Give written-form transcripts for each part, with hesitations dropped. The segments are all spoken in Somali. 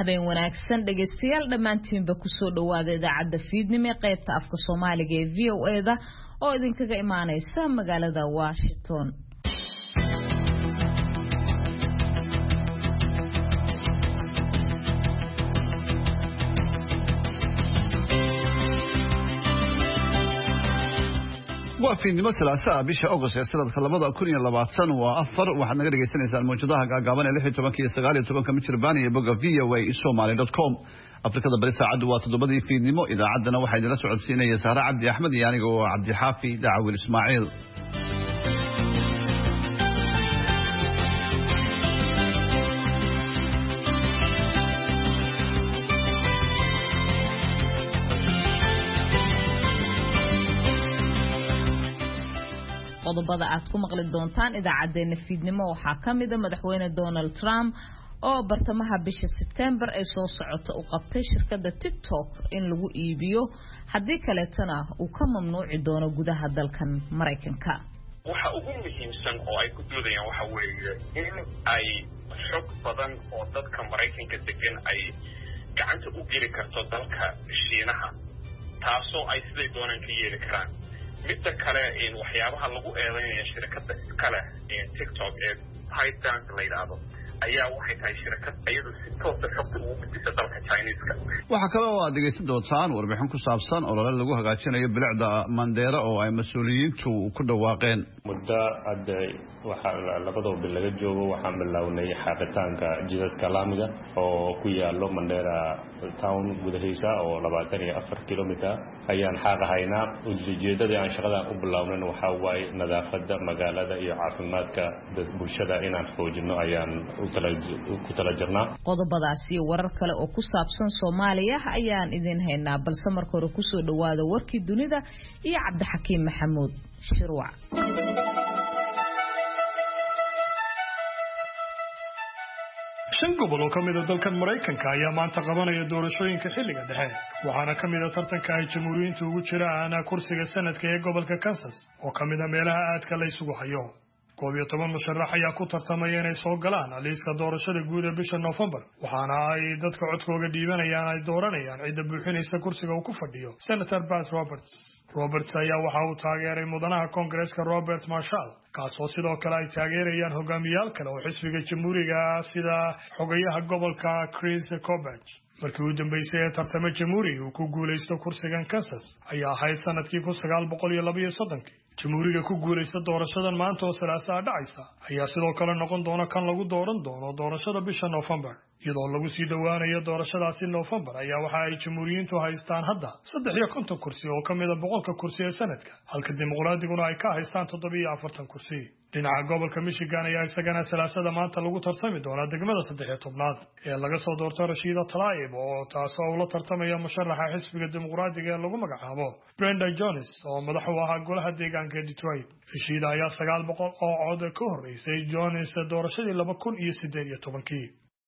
habeen wanaagsan dhageystayaal dhamaantiinba ku soo dhawaada idaacadda fiidnimo ee qaybta afka Soomaaliga ee VOA-da oo idinkaga imaanaysa magaalada Washington. وفي مثلا ساعة بيش أغسطس سنة خلبضة كونية لبعضسان وأفر وحنا نقدر يستنى الموجودة قابلنا اللي في تبكي سجاري تبكي متشرباني بقى VOA.com أفريقيا بريسة عدوى تضبطي في نمو إذا عدنا واحد لسه عدسينة يسارة عبد أحمد يعني جو عبد حافي دعوي الإسماعيل. qodobada aad ku maqli doontaan idaacadeena fiidnimo waxaa kamida madaxweyne Donald Trump oo bartamaha bisha September ay soo socoto u qabtay shirkadda TikTok in lagu iibiyo hadii kale tana uu ka mamnuuci doono gudaha dalkan Mareykanka. waxa ugu muhiimsan oo ay ku doodayaan waxa weeye in ay xog badan oo dadka Mareykanka degan ay gacanta u geli karto dalka Shiinaha taasoo ay sidoo doonaan ka yeeli karaan. midda kale in waxyaabaha lagu eedeeyo shirkadda kale ee TikTok ee ByteDance la yiraahdo ayaa waxay tahay shirkad ayadu si toos ah xogta ugu gudbisa dalka Chinese-ka. waxa kale oo aad dhageysan doontaan warbixin ku saabsan olole lagu hagaajinayo bilicda Mandera oo ay mas'uuliyiintu ku dhawaaqeen muddo hadda waxa labadoo bil laga joogo waxaan bilownay xaqitaanka jidadka laamiga oo ku yaalo Mandera town gudahiisa oo 24 kilomitir ayaan xaqahaynaa ujeedada aan shaqada u bilownay waxa waaye nadaafadda magaalada iyo caafimaadka bulshada inaan xoojino ayaan ku tala jirnaa. qodobadaasi warar kale oo ku saabsan Soomaaliya ayaan idin haynaa balse marka hore ku soo dhawaada warkii dunida iyo Cabdixakiim Maxamuud Shirwac. shan gobol oo kamid ah dalkan Mareykanka ayaa maanta qabanaya doorashooyinka xilliga dhexe waxaana kamid ah tartanka ay jamhuuriyiintu ugu jiraan kursiga sanadka ee gobolka Kansas oo kamid ah meelaha aadka la isugu hayo. 11 musharax ayaa ku tartamaya inay soo galaan liiska doorashada guud ee bisha November waxaana ay dadka codkooda dhiibanayaan ay dooranayaan cidda buuxinaysa kursiga uu ku fadhiyo Senator Pat Roberts ayaa waxa uu taageeray mudanaha Congress-ka Robert Marshall kaasoo sidoo kale ay taageerayaan hogaamiyaal kale oo xisbiga jamhuuriga sida xogayaha gobolka Chris Kobach. markii uu dambeysay ee tartama jamhuuriga uu ku guuleysto kursigan Kansas ayaa ahayd sanadkii 1932 jamhuuriga ku guuleysta doorashadan maanta oo Salaasaa dhacaysa ayaa sidoo kale noqon doona kan lagu dooran doono doorashada bisha November iyadoo lagu sii dhawaanayo doorashadaasi November ayaa waxa ay jamhuuriyiintu haystaan hadda 53 kursi oo kamid ah 100 kursi ee sanadka halka dimuqraadiyaduna ay ka haystaan 47 kursi. dhinaca gobolka Michigan ayaa isagana Salaasada maanta lagu tartami doona degmada 13aad ee laga soo doorto Rashida Tlaib oo taasoo ula tartamaya musharaxa xisbiga dimuqraadiga ee lagu magacaabo Brenda Jones oo madax u ahaa golaha deegaanka Detroit. Rashida ayaa 900 oo cod ka horeysay Jones doorashadii 2018.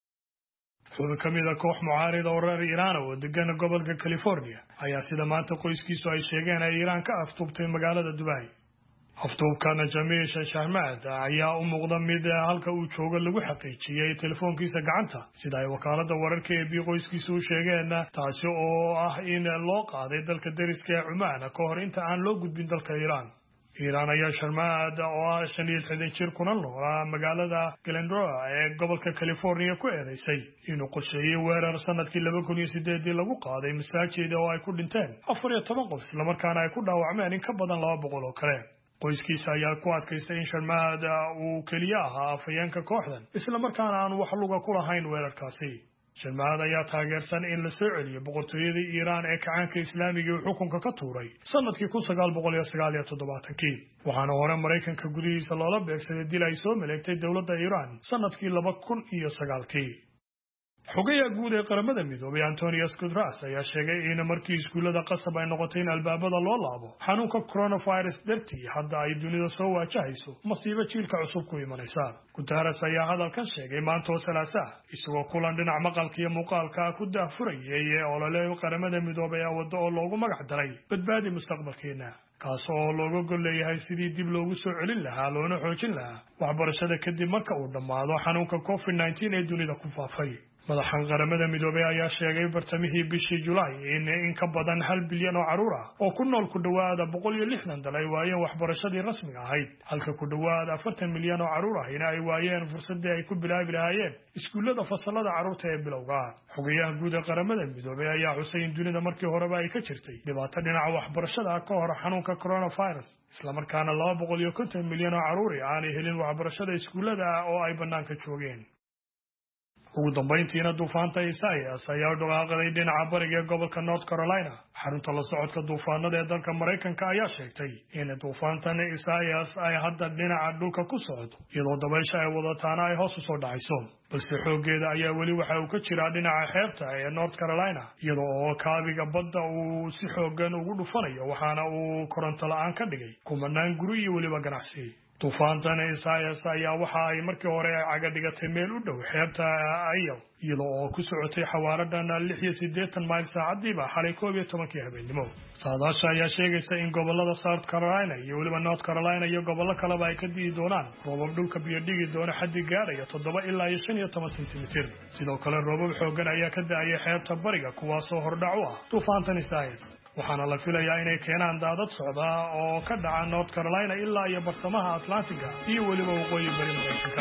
xubin kamid ah koox mucaarida oo reer Iran oo degan gobolka California ayaa sida maanta qoyskiisu ay sheegeen ay Iran ka aftuubtay magaalada Dubai. aftuubkana Jamiil Shahmad ayaa u muuqda mid halka uu joogo lagu xaqiijiyay telefoonkiisa gacanta sida ay wakaalada wararka ee qoyskiisu u sheegeen taasi oo ah in loo qaaday dalka dariska ee Oman ka hor inta aan loo gudbin dalka Iran ayaa Shahmad oo 65 jir kuna noolaa magaalada Glendora ee gobolka California ku eedeysay inuu qorsheeyay weerar sanadkii 2008 lagu qaaday masaajid oo ay ku dhinteen 14 qof isla markaana ay ku dhaawacmeen in ka badan 200 oo kale. qoyskiisa ayaa ku adkaystay in Shahmad uu kaliya ahaa afayeenka kooxdan isla markaana aan wax luga ku lahayn weerarkaasi. Shahmad ayaa taageersan in la soo celiyo boqortooyada Iran ee kacaanka Islaamiga ee xukunka ka tuuray sanadkii 1979 waxaana hore Mareykanka gudihiisa loola beegsaday dil ay soo maleegtay dawladda Iran sanadkii 2009. xogayaha guud ee qaramada midoobay Antonio Guterres ayaa sheegay in markii iskuulada qasab ay noqotay in albaabada loo laabo xanuunka coronavirus dartii hadda ay dunida soo waajahayso masiibo jiilka cusub ku imanaysa. Guterres ayaa hadalkan sheegay maanta oo Salaasaa isagoo kulan dhinac maqalka iyo muuqaalka ku daafurayay olole qaramada midoobay waddo oo loogu magac daray badbaadi mustaqbalkeena kaasoo looga gol leeyahay sidii dib loogu soo celin lahaa loona xoojin lahaa waxbarashada kadib marka uu dhamaado xanuunka COVID-19 ee dunida ku faafay. madaxan qaramada midoobay ayaa sheegay bartamihii bishii July in ka badan 1 bilyan oo caruur ah oo ku nool ku dhawaad 160 dal ay waayeen waxbarashadii rasmiga ahayd halka ku dhawaad 40 milyan oo caruur ah ay waayeen fursadii ay ku bilaabi lahaayeen iskuulada fasalada caruurta ee bilowga xogayaha guud ee qaramada midoobay ayaa xusay in dunida markii horeba ay ka jirtay dhibaato dhinaca waxbarashada ka hor xanuunka coronavirus isla markaana 250 milyan oo caruur ah aan helin waxbarashada iskuulada oo ay banaanka joogeen ugu dambeyntiina duufaanta Isaias ayaa u dhaqaaqay dhinaca bariga gobolka North Carolina xarunta la socodka duufaanada ee dalka Mareykanka ayaa sheegtay in duufaantan Isaias ay hadda dhinaca dhulka ku socdo iyadoo dabaysha ay wadataana ay hoos u soo dhacayso balse xoogeeda ayaa weli waxa uu ka jiraa dhinaca xeebta ee North Carolina iyadoo kaabiga badda uu si xoogan ugu dhufanayo waxaana uu koronto la'aan ka dhigay kumanaan guri iyo weliba ganacsi duufaantan Isaias ayaa waxa ay markii hore caga dhigatay meel u dhow xeebta Ayo iyadoo ku socotay xawaaradan 86 mayl saacadiiba xalay 12 habeenimo saadaasha ayaa sheegaysa in gobolada South Carolina iyo weliba North Carolina iyo gobollo kale ay ka dii doonaan roobab dhulka biyo dhigi doona xaddi gaaraya 7 ilaa 15 sentimitir sidoo kale roobab xooggan ayaa ka da'ay xeebta bariga kuwaas oo hordhac u ah duufaantan Isaias waxaana la filayaa inay keenaan daadad socda oo ka dhaca North Carolina ilaa iyo bartamaha Atlantic-ga iyo weliba waqooyi bari Mareykanka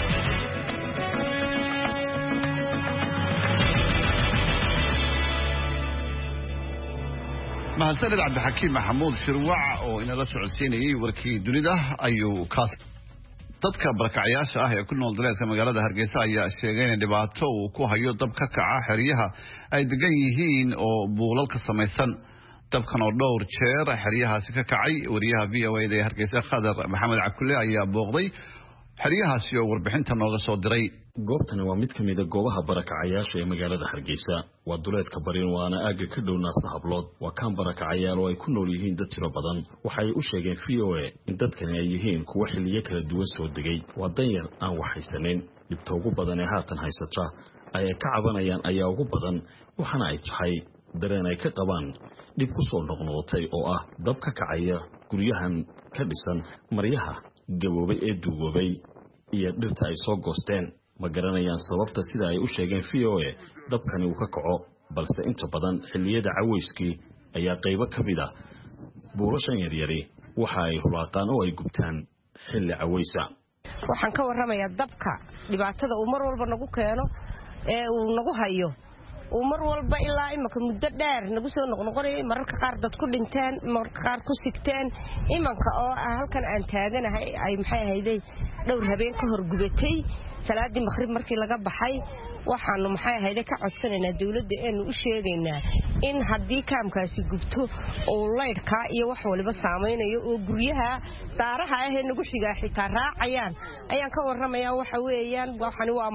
mahadsanid Cabdixakiim Maxamuud Shirwac oo inala socodsiinayay warkii dunida ayuu kaas dadka barakacayaasha ah ee ku nool dalka magaalada Hargeysa ayaa sheegay in dhibaato uu ku hayo dab ka kaca xeryaha ay degan yihiin oo buulalka samaysan dabkan oo dhowr jeer xeryahaasi ka kacay wariyaha VOA ee Hargeysa Khadar Maxamed Cabdulle ayaa booqday xeryahaasi oo warbixinta nooga soo diray goobtani waa mid kamid ah goobaha barakacayaasha ee magaalada Hargeysa waa duleedka barin waana aaga ka dhow Naasa Hablood waa kan barakacayaal oo ay ku nool yihiin dad tiro badan waxay u sheegeen VOA in dadkani ay yihiin kuwa xilliyo kala duwan soo degay waa danyar aan wax haysanin dhibta ugu badan ee haatan haysata ay ka cabanayaan ayaa ugu badan waxana ay tahay dareen ay ka qabaan dib ku soo noqnoqotay oo ah dab ka kacaya guryahan ka dhisan maryaha gaboobay ee duugoobay iyo dhirta ay soo goosteen ma garanayaan sababta sida ay u sheegeen VOA dabkani uu ka kaco balse inta badan xilliyada caweyskii ayaa qaybo kamid ah buulashan yaryari waxa ay hulaaqaan oo ay gubtaan xilli caweysa waxaan ka warramayaa dabka dhibaatada uu mar walba nagu keeno ee uu nagu hayo uu mar walba ilaa imaka muddo dheer nagu soo noqnoqonay mararka qaar dad ku dhinteen mararka qaar ku sigteen imanka oo halkan aan taaganahay ay maxay ahaydey dhowr habeen ka hor gubatay salaadii maghrib markii laga baxay waxaanu maxay ahaydey ka codsanaynaa dawladda inuu u sheegaynaa in haddii kaamkaasi gubto oo laydhka iyo wax waliba saameynayo oo guryaha daaraha ah ee nagu xigaa xitaa raacayaan ayaan ka warramayaa waxa weeyaan waxani waa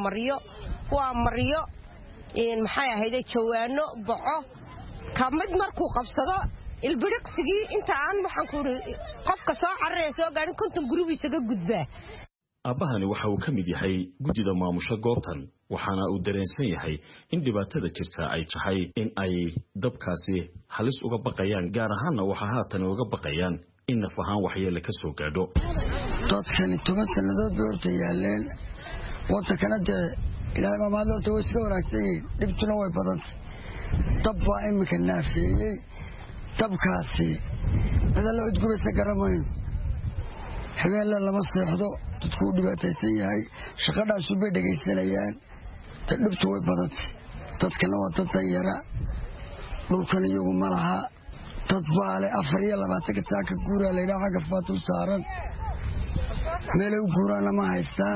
maryo maxay ahayd jawaano boco kamid markuu qabsado ilbiriqsigii inta aan waxaan ku qofka soo carreey soo gaarin konton gurigiisa ka gudbaa abahani waxa uu kamid yahay gudida maamusha goobtan waxaana uu dareensan yahay in dhibaatada jirta ay tahay in ay dabkaasi halis uga baqayaan gaar ahaanna waxa haatan uga baqayaan in naf ahaan waxyeello ka soo gaadho dadkani 10 sanadood bay horta yaaleen waddankana ilaa maamaadooda way iska wanaagsan yihiin dhibtuna way badantay dab baa iminka naafeeyey dabkaasi cidalla cudgubaysa garamayno habeenla lama seexdo dadku u dhibaataysan yahay shaqadhaasu bay dhegaysanayaan dhibtu way badantay dadkana waa dad danyara dhulkan iyagu ma laha dad baale 24 saaka guuraa laydhaa xagga faatul saaran meelay u guuraana ma haystaan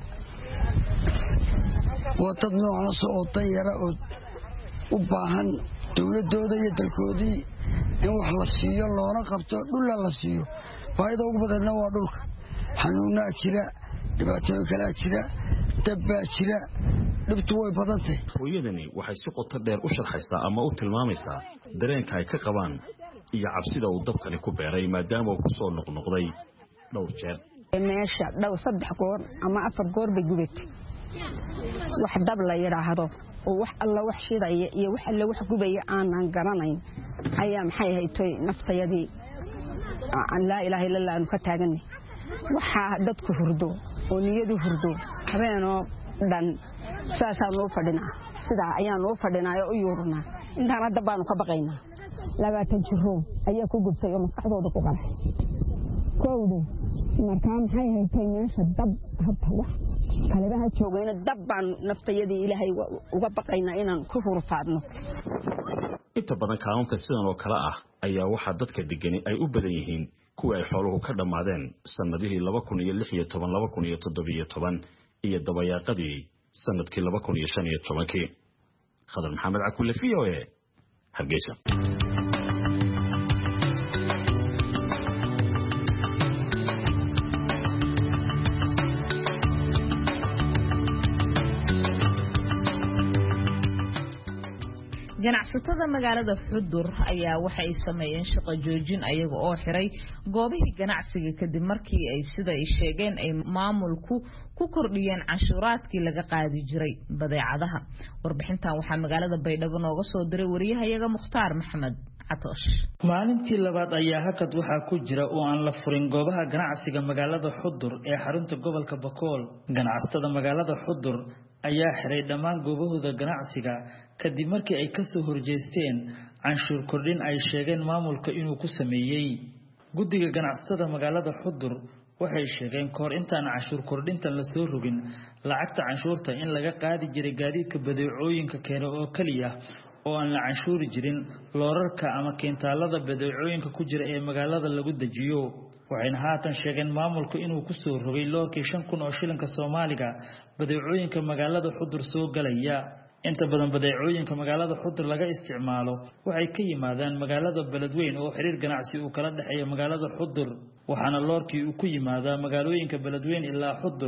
waa dad noocaas oo danyara oo u baahan dawladooda iyo dalkoodii in wax la siiyo loona qabto dhulla la siiyo baahida ugu badanna waa dhulka xanuunaa jira dhibaatooyin kalaa jira dabbaa jira dhibtu way badantay hooyadani waxay si qoto dheer u sharxaysaa ama u tilmaamaysaa dareenka ay ka qabaan iyo cabsida uu dabkani ku beeray maadaama uu ku soo noqnoqday dhowr jeer meesha 3 goor ama 4 goor bay gubatay wax dab la yiraahdo oo wax alla wax shidaya iyo wax alla wax gubaya aanan garanayn ayaa maxay haytay naftayadii aan la ilaaha illa allah ka taaganay waxa dadku hurdo oo niyadu hurdo habeenoo dhan saasaan loo fadhinaa sidaa ayaan loo fadhinaa oo u yuurnaa intaan hadda baanu ka baqaynaa 20 jiro ayaa ku gubtay oo maskaxdooda ku qalay kowde markaa maxay haytay meesha dab hadda wax kalebaha joogayna dab baan naftayadii ilaahay uga baqaynaa inaan ku hurfaadno inta badan kaamamka sidan oo kale ah ayaa waxa dadka degan ay u badan yihiin kuwa ay xooluhu ka dhamaadeen sanadihii 2016 2017 iyo dabayaaqadii sanadkii 2015 Khadar Maxamed Cakulle VOA Hargeysa ganacsatada magaalada Xudur ayaa waxa ay sameeyeen shaqo joojin ayaga oo xiray goobihii ganacsiga kadib markii ay sida ay sheegeen ay maamulku ku kordhiyeen canshuuraadkii laga qaadi jiray badeecadaha warbixintan waxaa magaalada Baydhabo nooga soo diray wariyahayaga Mukhtaar Maxamed Catosh maalintii labaad ayaa hakad waxa ku jira oo aan la furin goobaha ganacsiga magaalada Xudur ee xarunta gobolka Bakool ganacsatada magaalada Xudur ayaa xiray dhammaan goobahooda ganacsiga kadib markii ay ka soo horjeesteen canshuur kordhin ay sheegeen maamulka inuu ku sameeyay guddiga ganacsatada magaalada Xudur waxay sheegeen koor intaan canshuur kordhintan la soo rogin lacagta canshuurta in laga qaadi jiray gaadiidka badeecooyinka keena oo kaliya oo aan la canshuuri jirin loorarka ama keentaalada badeecooyinka ku jira ee magaalada lagu dajiyo waxayna haatan sheegeen maamulka inuu ku soo rogay loorkii 5,000 oo shilinka Soomaaliga badeecooyinka magaalada Xudur soo galaya inta badan badeecooyinka magaalada Xudur laga isticmaalo waxay ka yimaadaan magaalada Beledweyne oo xiriir ganacsi uu kala dhaxeeyo magaalada Xudur waxaana loorkii uu ku yimaadaa magaalooyinka Beledweyne ilaa Xudur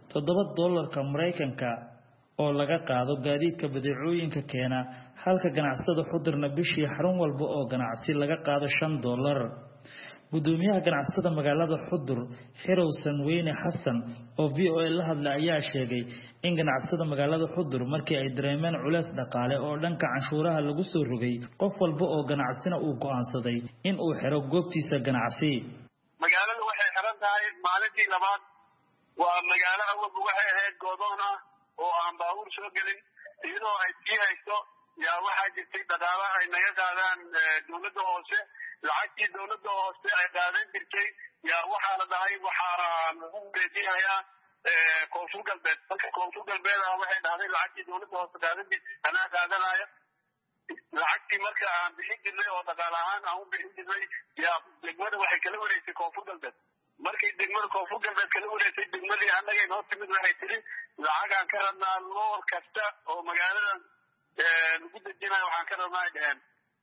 $7 Mareykanka oo laga qaado gaadiidka badeecooyinka keena halka ganacsatada Xudurna bishii xarun walba oo ganacsi laga qaado $5 gudoomiyaha ganacsatada magaalada Xudur Xirowsan Weyne Xasan oo VOA la hadlay ayaa sheegay in ganacsatada magaalada Xudur markii ay dareemeen culays dhaqaale oo dhanka canshuuraha lagu soo rogay qof walba oo ganacsina uu go'aansaday in uu xiro goobtiisa ganacsi magaalada waxay xiran tahay maalintii labaad waa magaalo awalba waxay ahayd goodoon ah oo aan baabuur soo gelin iyadoo ay sii hayso yaa waxaa jirtay dhaqaale ay naga qaadaan dowladda hoose lacagtii dowladda hoose ay qaadan jirtay yaa waxaa la dhahay waxaa lagu beejinayaa koonfur galbeed marka koonfur galbeed waxay dhahday lacagtii dowladda hoose qaadan jirtay anaa qaadanaya lacagtii marka aan bixin jirnay oo dhaqaale ahaan aan u bixin jirnay yaa degmada waxay kala wareysay koonfur galbeed markay degmada koonfur galbeed kala wareysay degmadii annaga inoo timid waxay tiri lacagaan ka rabnaa loor kasta oo magaaladan lagu dejinayo waxaan ka rabnaa ay dhaheen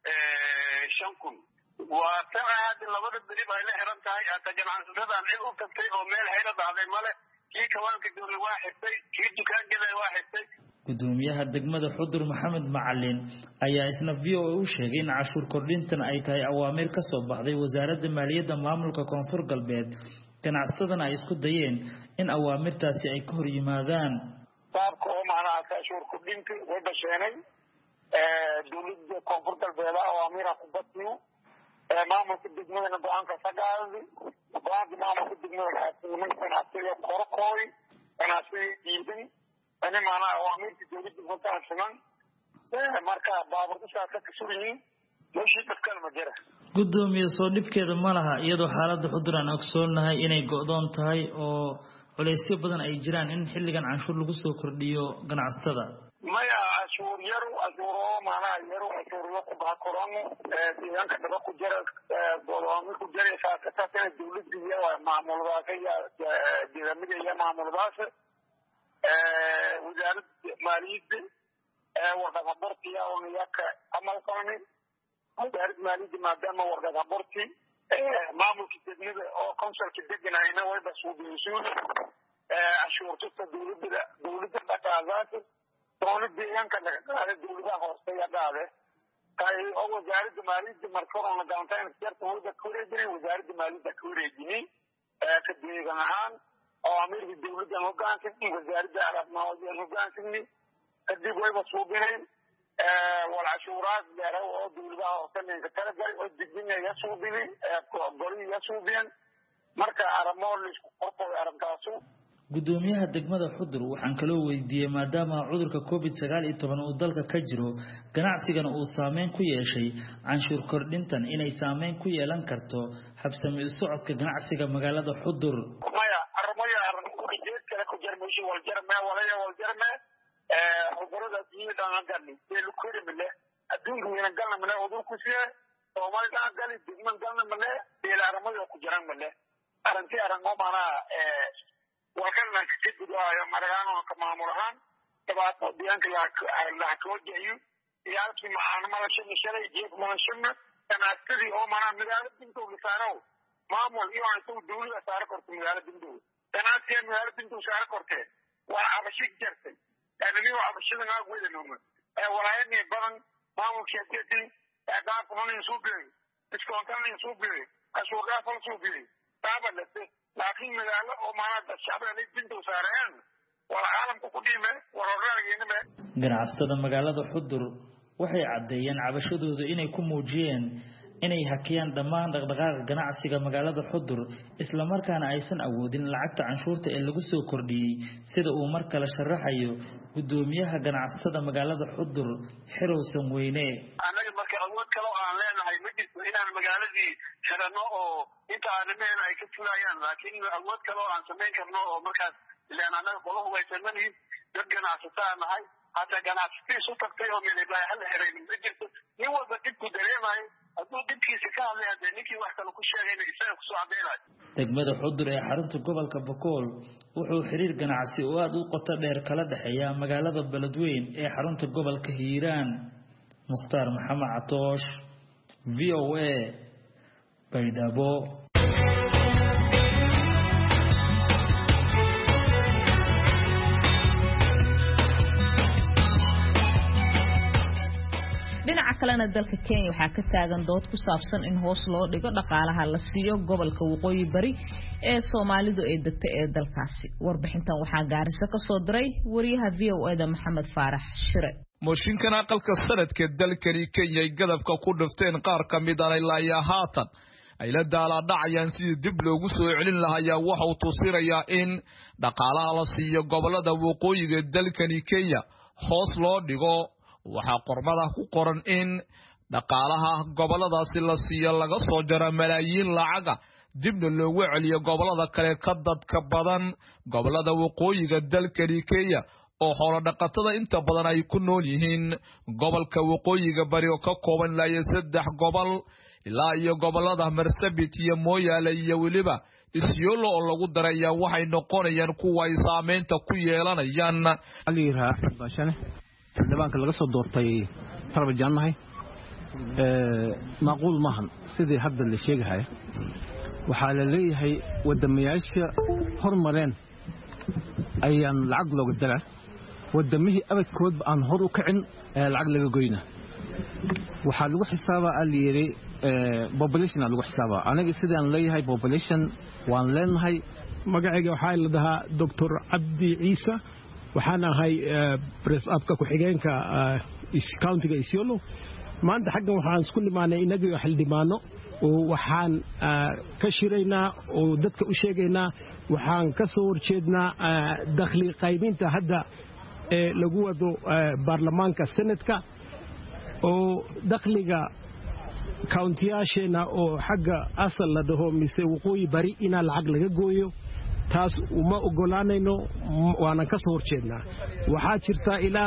5,000 waa tan hadda labada beri bay la xiran tahay hata ganacsatada cid u tagtay oo meel hayra dhahday male kii kawaanka dowla waa xirtay kii dukaankeeda waa xirtay gudoomiyaha degmada Xudur Maxamed Macalin ayaa isna VOA u sheegay in canshuur kordhintan ay tahay awaamir ka soo baxday wasaaradda maaliyadda maamulka koonfur galbeed ganacsadana ay isku dayeen in awaamirtaasi ay ka hor yimaadaan qaabka oo macnaha canshuur kordhinta way basheenay dowladda koonfur galbeed awaamira ku badniyo maamulka degmada go'aanka sagaal go'aanka maamulka degmada ganacsiga korkooy ganacsiga diidan أنا معنا أوامر تجربة المنطقة الشمال مركز بابر إشارة كسوريين مش يتكلم جرا gudoomiye soo dhibkeeda ma laha iyadoo xaaladda Xudur aan ogsoonnahay inay go'doon tahay oo culeysyo badan ay jiraan in xilligan canshuur lagu soo kordhiyo ganacsatada maya canshuur yar canshuuro macnaha yar canshuuro ku baa koran deegaanka daba ku jira go'doon ku jira saakata dawladda iyo maamulada deegaanada iyo maamulada وزارة مالية ورقة برتي أو نياك عمل قانوني وزارة مالية ما دام ورقة برتي معمول كتير أو كونسل كتير هنا ويبس وبيسون أشوف دولة البتاعات دولة ديان كذا دولة هوسية هذا كاي أو وزارة مالية مركون أنا دانتين كتير هو ذكوري وزارة مالية ذكوري جني كتير كناهان أوامر الدولة الموجودة في وزارة العرب الموجودة في الدولة والسوبرين والعشورات جروا الدولة وصلنا كتير الدنيا يسوبين قولي يسوبين مركز عرب مول قطع عرب كاسو gudoomiyaha degmada Xudur waxaan kala weydiiyay maadaama cudurka COVID-19 uu dalka ka jiro ganacsigan uu saameyn ku yeeshay canshuur kordhintan inay saameyn ku yeelan karto habsami u socodka ganacsiga magaalada Xudur cudurada diidan galni ee lukuri male adduunka weena galna male cudur ku siya Soomaalida gali digman galna male beelaramada ku jiraan male arintii arango mana waxana kidiyo maragaano ka maamulahan tabato diyanka la koojayo iyaalki macaan mala shalay jeeb ma shimna tanaastiri oo mana magaalada dinto saaro maamul iyo intuu dawladda saaro korto magaalada dinto tanaastiri magaalada dinto saaro korte waa abashig jirtay أنا وعبشنا نقول إنهم ورايني بدن ما هو كذي أداء كمان يسوبي إسكونتان يسوبي أشوكا فلسوبي تابع لكن مجالا ومانا الشعب اللي بنتو سارين والعالم كقديمة ورجالينه ganacsatada magaalada Xudur waxay cadeeyeen cabashadooda inay ku muujiyeen inay hakiyaan dhammaan dhaqdhaqaaqa ganacsiga magaalada Xudur isla markaana aysan awoodin lacagta canshuurta ee lagu soo kordhiyay sida uu mar kale sharaxayo gudoomiyaha ganacsatada magaalada Xudur Xirowsan Weyne anaga marka awood kale oo aan leenahay ma jirto inaan magaaladii xirano oo inta aanameen ay ka fulayaan laakiin awood kale oo aan sameyn karno oo markaas ilaan anaga qoluhu way sameeyeen dad ganacsatada nahay hata ganacsatii soo tagtay oo meel ay hal xireen ma jirto nin walba dib ku dareemay adoo dibkiisa ka hadlaya ninkii wax kale ku sheegay isaga ku soo cadeynay degmada Xudur ee xarunta gobolka Bakool wuxuu xiriir ganacsi oo aad u qoto dheer kala dhaxeeya magaalada Beledweyne ee xarunta gobolka Hiiraan Mukhtaar Maxamed Catoosh VOA Baydhabo dhinaca kalena dalka Kenya waxa ka taagan dood ku saabsan in hoos loo dhigo dhaqaalaha la siiyo gobolka waqooyi bari ee Soomaalidu ay degtay ee dalkaasi warbixintan waxa Gaarisa ka soo diray wariyaha VOA-da Maxamed Faarax Shire mooshinkan aqalka sanadka dalkani Kenya ay gadafka ku dhifteen qaar kamid ah ilaa haatan ay la daala dhacayaan sidii dib loogu soo celin lahaa waxa uu tusirayaa in dhaqaalaha la siiyo gobolada waqooyiga dalkani Kenya hoos loo dhigo waxa qormada ku qoran in dhaqaalaha goboladaasi la siiyo laga soo jaro malaayiin lacaga dibna loogu celiyo gobolada kale ka dadka badan gobolada waqooyiga dalkani Kenya oo xoolo dhaqatada inta badan ay ku nool yihiin gobolka waqooyiga bari oo ka kooban ilaa 3 gobol ilaa iyo gobolada Marsabit iyo Moyale iyo waliba Isiolo oo lagu daraya waxay noqonayaan kuwa ay saameynta ku yeelanayaan aliira bashane xildhibaanka laga soo doortay Tarbajaan mahay macquul maahan sidii hadda la sheegay waxa la leeyahay wadamayaasha hormareen ayaan lacag looga dara wadamihii abadkood aan hor u kacin lacag laga goyna waxa lagu xisaabaa aliiri population lagu xisaabaa aniga sidii aan leeyahay population waan leenahay magacayga waxa la dhahaa Dr. Abdi Isa waxaan ahay press up-ka ku xigeenka county-ga Isiolo maanta xaggan waxaan isku nimaanay inaga xildhibaano oo waxaan ka shiraynaa oo dadka u sheegaynaa waxaan ka soo horjeednaa dakhli qaybinta hadda ee lagu wado baarlamaanka senadka oo dakhliga county-yaasheena oo xagga asal la dhaho mise waqooyi bari ina lacag laga gooyo taas uma ogolaanayno waana ka soo horjeednaa waxa jirta ilaa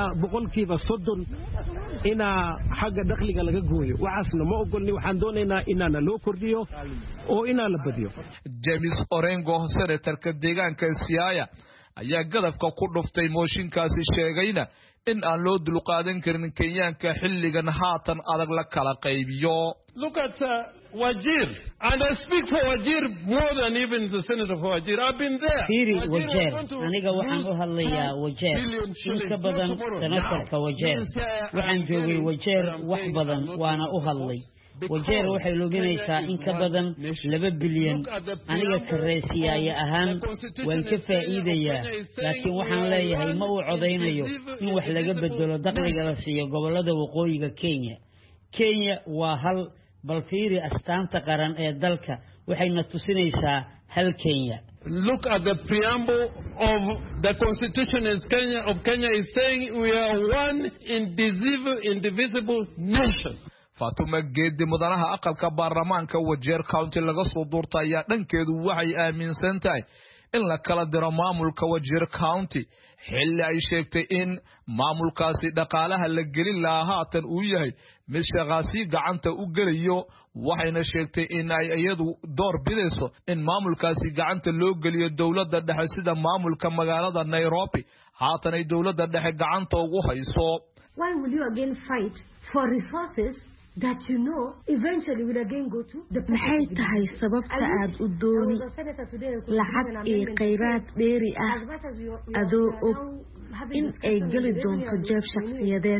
30% ina xagga dakhliga laga gooyo waxaasna ma ogolni waxaan doonaynaa inaana loo kordhiyo oo ina la badiyo James Orengo senatorka deegaanka Siaya ayaa gadafka ku dhuftay mooshinkaasi sheegayna in aan loo dulqaadan karin Kenyaanka xilligan haatan adag la kala qaybiyo Look at Wajir, and I speak for Wajir more than even the senator for Wajir. I've been there. Wajir, aniga waxaan u hadlayaa Wajir. Inka badan senatorka Wajir. Waxaan joogay Wajir wax badan waana u hadlay. Wajir waxay luminaysaa in ka badan 2 bilyan. Aniga kareesiyaaya ahaan waan ka faa'iidayaa, laakiin waxaan leeyahay ma uu codeynayo in wax laga bedelo dakhliga la siiyo gobolada waqooyiga Kenya. Kenya waa hal bal fiiri astaanta qaran ee dalka waxayna tusinaysaa hal Kenya look at the preamble of the Constitution of Kenya is saying we are one indivisible nation. Fatuma Geedi mudanaha aqalka baarlamaanka Wajir County laga soo doortay ayaa dhankeedu waxay aaminsan tahay in la kala diro maamulka Wajir County xilli ay sheegtay in maamulkaasi dhaqaalaha la gelin lahaa haatan uu yahay mid shaqaasi gacanta u geliyo waxayna sheegtay in ay iyadu door bidayso in maamulkaasi gacanta loo geliyo dawladda dhexe sida maamulka magaalada Nairobi haatan ay dawladda dhexe gacanta ugu hayso. Why will you again fight for resources that you know eventually will again go to the maxay tahay sababta aad u dooni lacag ee kheyraad dheeri ah adoo og in ay geli doonto jeeb shakhsiyadeed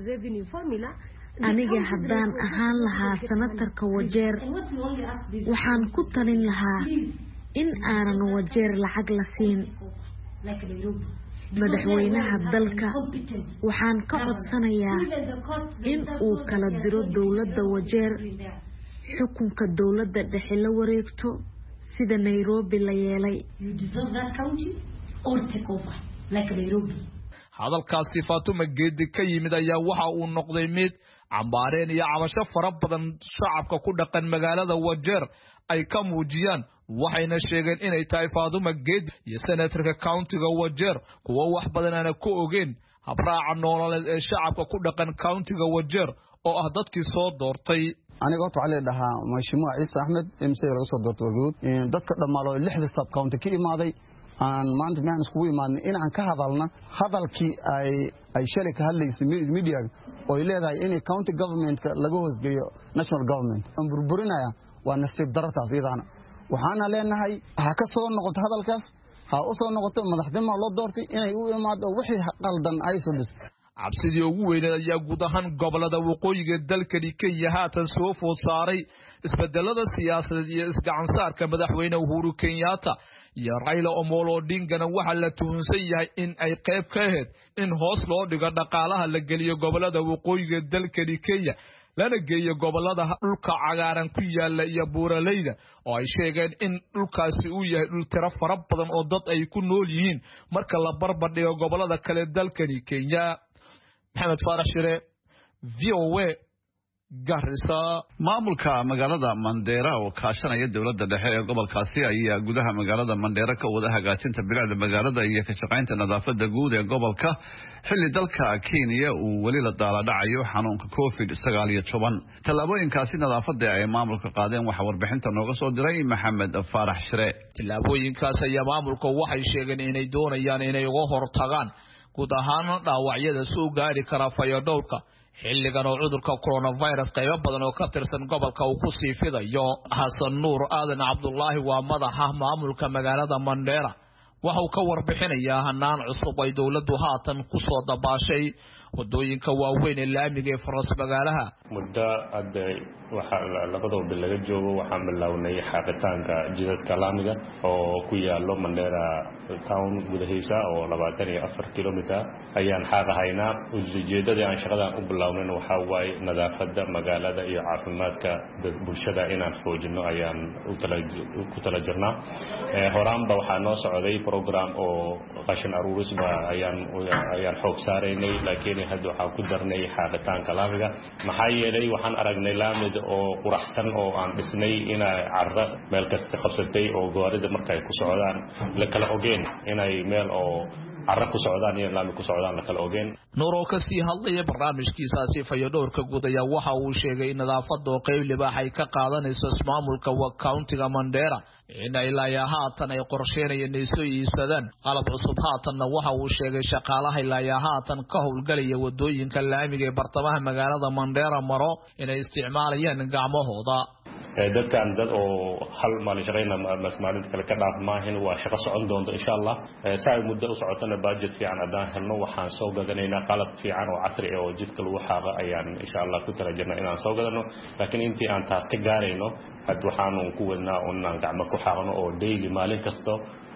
aniga haddaan ahaan lahaa senatarka Wajeer waxaan ku talin lahaa in aanan Wajeer lacag la siin madaxweynaha dalka waxaan ka codsanayaa in uu kala diro dawladda Wajeer xukunka dawladda dhexe la wareegto sida Nairobi la yeelay hadalkaasi Fatuma Geedi ka yimid ayaa waxa uu noqday mid cambaareen iyo cabasho fara badan shacabka ku dhaqan magaalada Wajeer ay ka muujiyaan waxayna sheegeen inay tahay Fatuma Geedi iyo senatorka countiga Wajeer kuwa wax badan aan ku ogeyn habraaca nololeed ee shacabka ku dhaqan countiga Wajeer oo ah dadkii soo doortay. aniga horta waxaa leedahaa Mheshimiwa Ciise Axmed MC laga soo doortay Warguud dadka dhamaalo 6 sub county ka imaaday aan maanta maxaan isku imaadnay in aan ka hadalna hadalkii ay shalay ka hadlaysay media oo ay leedahay in county government laga hoosgeeyo national government aan burburinaya waa nasiib darrada fiidana waxaana leenahay ha ka soo noqoto hadalkaas ha u soo noqoto madaxdimo loo doortay inay u imaado wixii qaldan ay soo dhis cabsidii ugu weyneed ayaa guud ahaan gobolada waqooyiga dalkani Kenya haatan soo food saaray isbedelada siyaasadeed iyo isgacansaarka madaxweyne Uhuru Kenyatta iyo Raila Amolo Odinga waxa la tuhunsan yahay in ay qayb ka ahayd in hoos loo dhigo dhaqaalaha la geliyo gobolada waqooyiga dalkani Kenya lana geeyo gobolada dhulka cagaaran ku yaala iyo buuraleyda oo ay sheegeen in dhulkaasi uu yahay dhul tiro fara badan oo dad ay ku nool yihiin marka la barbar dhigo gobolada kale dalkani Kenya. Maxamed Faarax Shire VOA Garissa. maamulka magaalada Mandera oo kaashanaya dawladda dhexe ee gobolkaasi ayaa gudaha magaalada Mandera ka wada hagaajinta bilicda magaalada iyo ka shaqaynta nadaafadda guud ee gobolka xilli dalka Kenya uu wali la daaladhacayo xanuunka COVID-19 talaabooyinkaasi nadaafadda ay maamulka qaadeen waxa warbixinta nooga soo diray Maxamed Faarax Shire. talaabooyinkaas ayaa maamulka waxay sheegeen inay doonayaan inay uga hortagaan guud ahaan dhaawacyada soo gaari kara fayadhowrka xilligan oo cudurka coronavirus qaybo badan oo ka tirsan gobolka uu ku sii fidayo. Xasan Nuur Aadan Cabdullaahi waa madaxa maamulka magaalada Mandera waxa uu ka warbixinayaa hanaan cusub ay dawladdu haatan ku soo dabaashay wadooyinka waaweyn ee laamiga ee faras magaalaha. muddo hadda waxa labadoo bil laga joogo waxaan bilownay xaqitaanka jidadka laamiga oo ku yaalo Mandera town gudahiisa oo 24 kilomitir ayaan xaqahaynaa. ujeedada aan shaqadan u bilownay waxa waay nadaafadda magaalada iyo caafimaadka bulshada inaan xoojino ayaan ku tala jirnaa. horaanba waxaa noo socday program oo qashin aruuris ayaan xoog saaraynay laakiin hadda waxaan ku darnay xaqitaanka laamiga maxaa yeelay waxaan aragnay laamid oo quraxsan oo aan dhisnay inay carra meel kasta qabsatay oo gaarida markay ku socdaan la kala ogeen inay meel oo carra ku socdaan iyo laami ku socdaan la kala ogeen. Nuur oo ka sii hadlaya barnaamijkiisaasi fayadhowrka guud ayaa waxa uu sheegay in nadaafadda oo qayb libaax ay ka qaadanayso ismaamulka countiga Mandera in ay haatan ay qorsheynayeen inay soo iibsadaan qalab cusub. haatanna waxa uu sheegay shaqaalaha haatan ka howlgalaya wadooyinka laamiga ee bartamaha magaalada Mandera maro inay isticmaalayaan gacmahooda. dadkan dad oo hal maalin shaqeyna maalinta kale ka dhaaf maahin waa shaqo socon doonto insha Allah. saa muddo u socotana budget fiican hadaan helno waxaan soo gadanaynaa qalab fiican oo casri ah oo jidka lagu xaaqo ayaan insha Allah ku tala jirnaa inaan soo gadano. laakiin intii aan taas ka gaarayno had waxaan ku wadnaa inaan gacmo ku xaaqno oo daily maalin kasto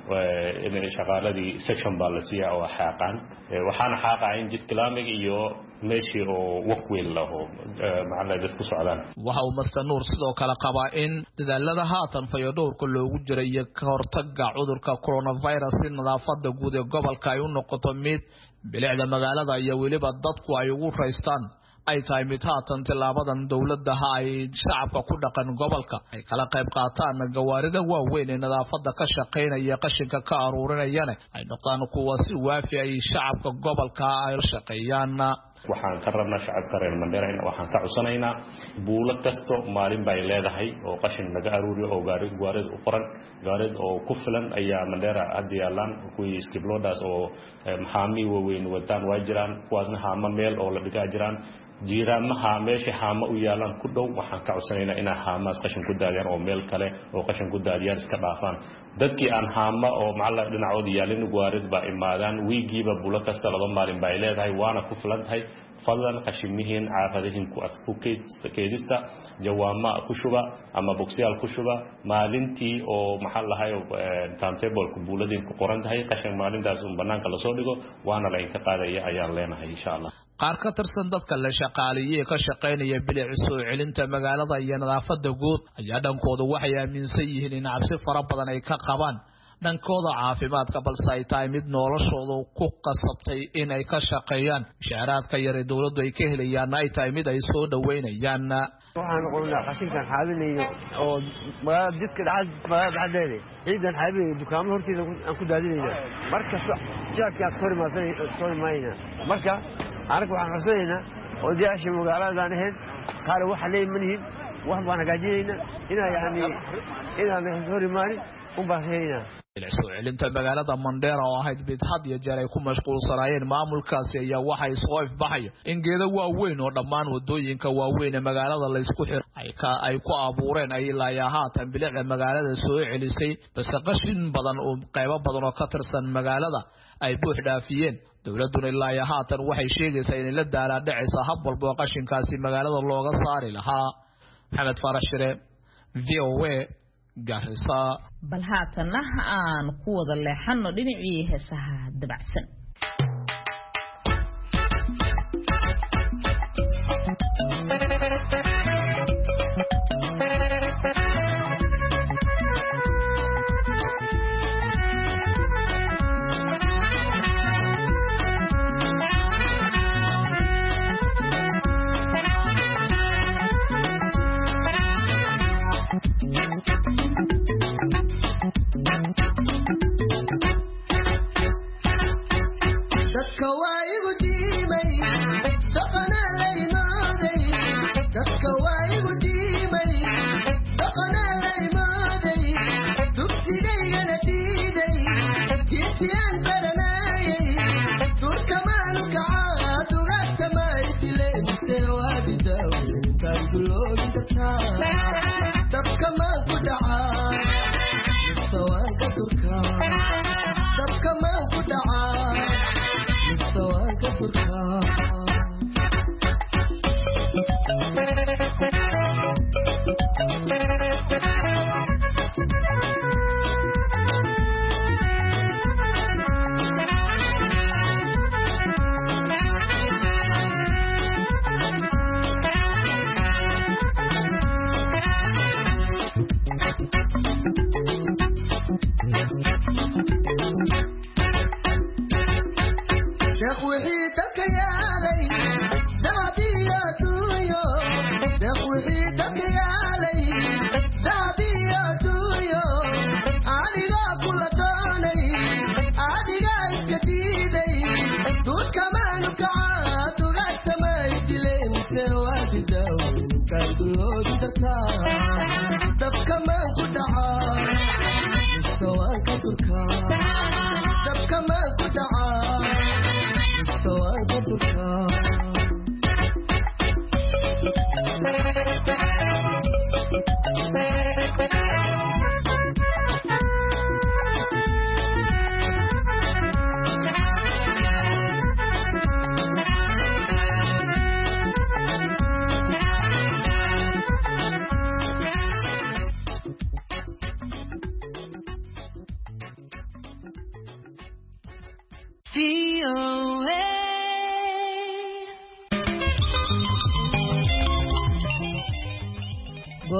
in shaqaaladii section baa la siiyaa oo xaaqaan waxaan xaaqayn jidka laamiga iyo meeshii oo waqweyn laho macallin dad ku socdaan. waxa uu Master Nuur sidoo kale kala qabaa in dadaalada haatan fayadhowrka loogu jiray iyo ka hortagga cudurka coronavirus in nadaafada guud ee gobolka ay u noqoto mid bilicda magaalada iyo weliba dadku ay ugu raystaan ay tahay mid haatan tilaabadan dowladaha ay shacabka ku dhaqan gobolka ay kala qayb qaataan gawaarida waaweyn ee nadaafada ka shaqeynaya qashinka ka aruurinayana ay noqdaan kuwa si waafi ay shacabka gobolka ay shaqeeyaan. waxaan ka rabnaa shacabka reer Mandera in waxaan ka codsanaynaa buulo kasto maalin bay leedahay oo qashin laga aruuriyo oo gaarid u qoran gaarid oo ku filan ayaa Mandera hadda yaalaan kuwii skiblodas oo maxaami waaweyn wadaan waa jiraan kuwaasna haama meel oo la dhigaa jiraan jiiraamaha meesha haama u yaalaan ku dhow waxaan ka codsanaynaa in haamaas qashin ku daadiyaan oo meel kale oo qashin ku daadiyaan iska dhaafaan dadkii aan haama oo macalla dhinacood yaalin gaarid ba imaadaan wiigiiba buulo kasta 2 maalin bay leedahay waana ku filan tahay fadlan qashimihiin caafadihiin ku keedista jawaama ku shuba ama boxyaal ku shuba maalintii oo maxaa lahayo timetable ku buuladeen ku qoran tahay qashin maalintaas banaanka la soo dhigo waana la inka qaadaya ayaan leenahay insha Allah. qaar ka tirsan dadka la shaqaaleeyay ka shaqeynaya bilic soo celinta magaalada iyo nadaafada guud ayaa dhankooda waxay aaminsan yihiin in cabsi fara badan ay ka qabaan dhankooda caafimaadka balse ay tahay mid noloshooda ku qasabtay in ay ka shaqeeyaan mushaaraadka yar ee dowladdu ay ka helayaan ay tahay mid ay soo dhaweynayaan. waxaan qolnaa qashinkan xaabinayo oo magaalada jidka dhexdeeda ciidan xaabinayo dukaamo horteeda aan ku daadinayna markasta jaadkaas korimaayna marka anaga waxaan codsanaynaa odayaasha magaaladan ahayn qaar waxa leeyihiin wax baan hagaajinayna inaan hor imaanin soo celinta magaalada Mandera oo ahayd mid had iyo jeer ay ku mashquulsanaayeen maamulkaasi ayaa waxay soo ifbaxay in geedo waaweyn oo dhammaan wadooyinka waaweyn ee magaalada la isku xir ay ku abuureen ay ilaa haatan bilicda magaalada soo celisay bas qashin badan oo qaybo badan oo ka tirsan magaalada ay buux dhaafiyeen dowladuna ilaa haatan waxay sheegaysaa in la daala dhacaysa hab walba oo qashinkaasi magaalada looga saari lahaa. Maxamed Farashire VOA Garissa. bal haatana aan ku wada leexano dhinacii heesaha dabacsan.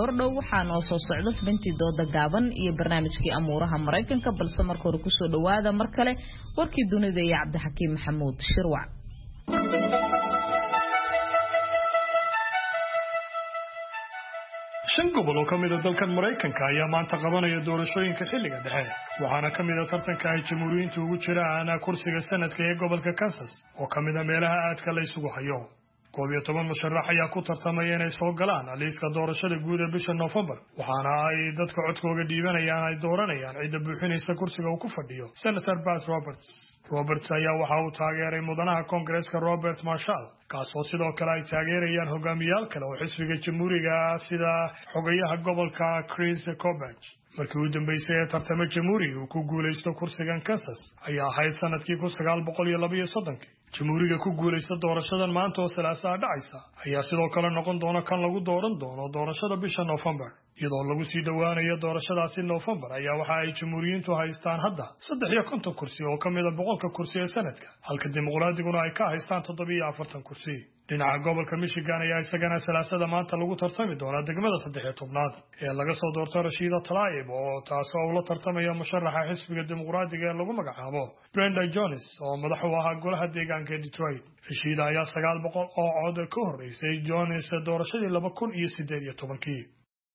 goordhow waxaa noo soo socda xubintii dooda gaaban iyo barnaamijkii amuuraha Mareykanka balse marka hore ku soo dhawaada mar kale warkii dunida iyo Cabdixakiim Maxamuud Shirwac. shan gobol oo ka mid ah dalkan Mareykanka ayaa maanta qabanaya doorashooyinka xilliga dhexe waxaana ka mid ah tartanka ay jamhuuriyiintu ugu jiraan kursiga sanadka ee gobolka Kansas oo ka mid ah meelaha aadka la isugu hayo 11 musharax ayaa ku tartamaya inay soo galaan liiska doorashada guud ee bisha November waxaana ay dadka codkooda dhiibanayaan ay dooranayaan cid buuxinaysa kursiga uu ku fadhiyo Senator Pat Roberts ayaa waxa uu taageeray mudanaha Congress-ka Robert Marshall kaasoo sidoo kale ay taageerayaan hogaamiyaal kale oo xisbiga jamhuuriga sida xogayaha gobolka Chris Kobach markii uu dambeysay ee tartamo jamhuuriga uu ku guuleysto kursigan Kansas ayaa ahayd sanadkii 1932 jamhuuriga ku guuleysta doorashadan maanta oo Salaasaa dhacaysa ayaa sidoo kale noqon doona kan lagu dooran doono doorashada bisha November iyadoo lagu sii dhawaanayo doorashadaasi November ayaa waxa ay jamhuuriyiintu haystaan hadda 53 kursi oo ka mid ah 100 kursi ee sanadka halka dimuqraadiyaduna ay ka haystaan 47 kursi dhinaca gobolka Michigan ayaa isagana Salaasada maanta lagu tartami doona degmada 13aad ee laga soo doortay Rashida Tlaib oo taasoo ula tartamaya musharaxa xisbiga dimuqraadiga ee lagu magacaabo Brenda Jones oo madax u ahaa golaha deegaanka Detroit Rashida ayaa 900 oo cod ka horeysay Jones doorashadii 2018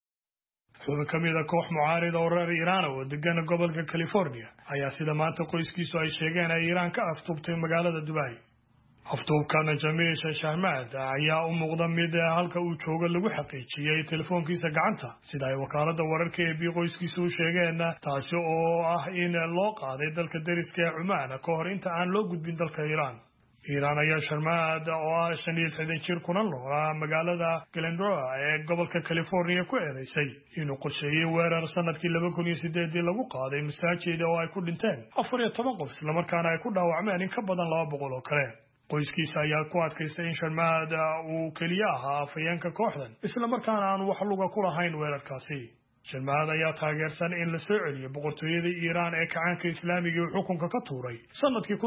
xubin ka mid ah koox mucaarid oo reer Iiraan oo degan gobolka California ayaa sida maanta qoyskiisu ay sheegeen ay Iiraan ka aftuubtay magaalada Dubai aftuubkana Jamiil Shahmad ayaa u muuqda mid halka uu joogo lagu xaqiijiyay telefoonkiisa gacanta sida ay wakaalada wararka ee qoyskiisu u sheegeen taasi oo ah in loo qaaday dalka dariska ee Oman ka hor inta aan loo gudbin dalka Iiraan ayaa Shahmad oo ah 65 jir kuna noolaa magaalada Glendora ee gobolka California ku eedeysay inuu qorsheeyay weerar sanadkii 2008 lagu qaaday masaajid oo ay ku dhinteen 14 qof isla markaana ay ku dhaawacmeen in ka badan 200 oo kale qoyskiisa ayaa ku adkaystay in Shahmad uu kaliya ahaa afayeenka kooxdan isla markaana aan wax luga ku lahayn weerarkaasi Shahmad ayaa taageersan in la soo celiyo boqortooyada Iiraan ee kacaanka Islaamiga ee xukunka ka tuuray sanadkii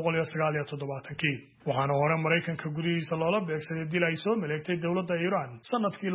1979 waxaana hore Mareykanka gudihiisa loola beegsaday dil ay soo maleegtay dowladda Iiraan sanadkii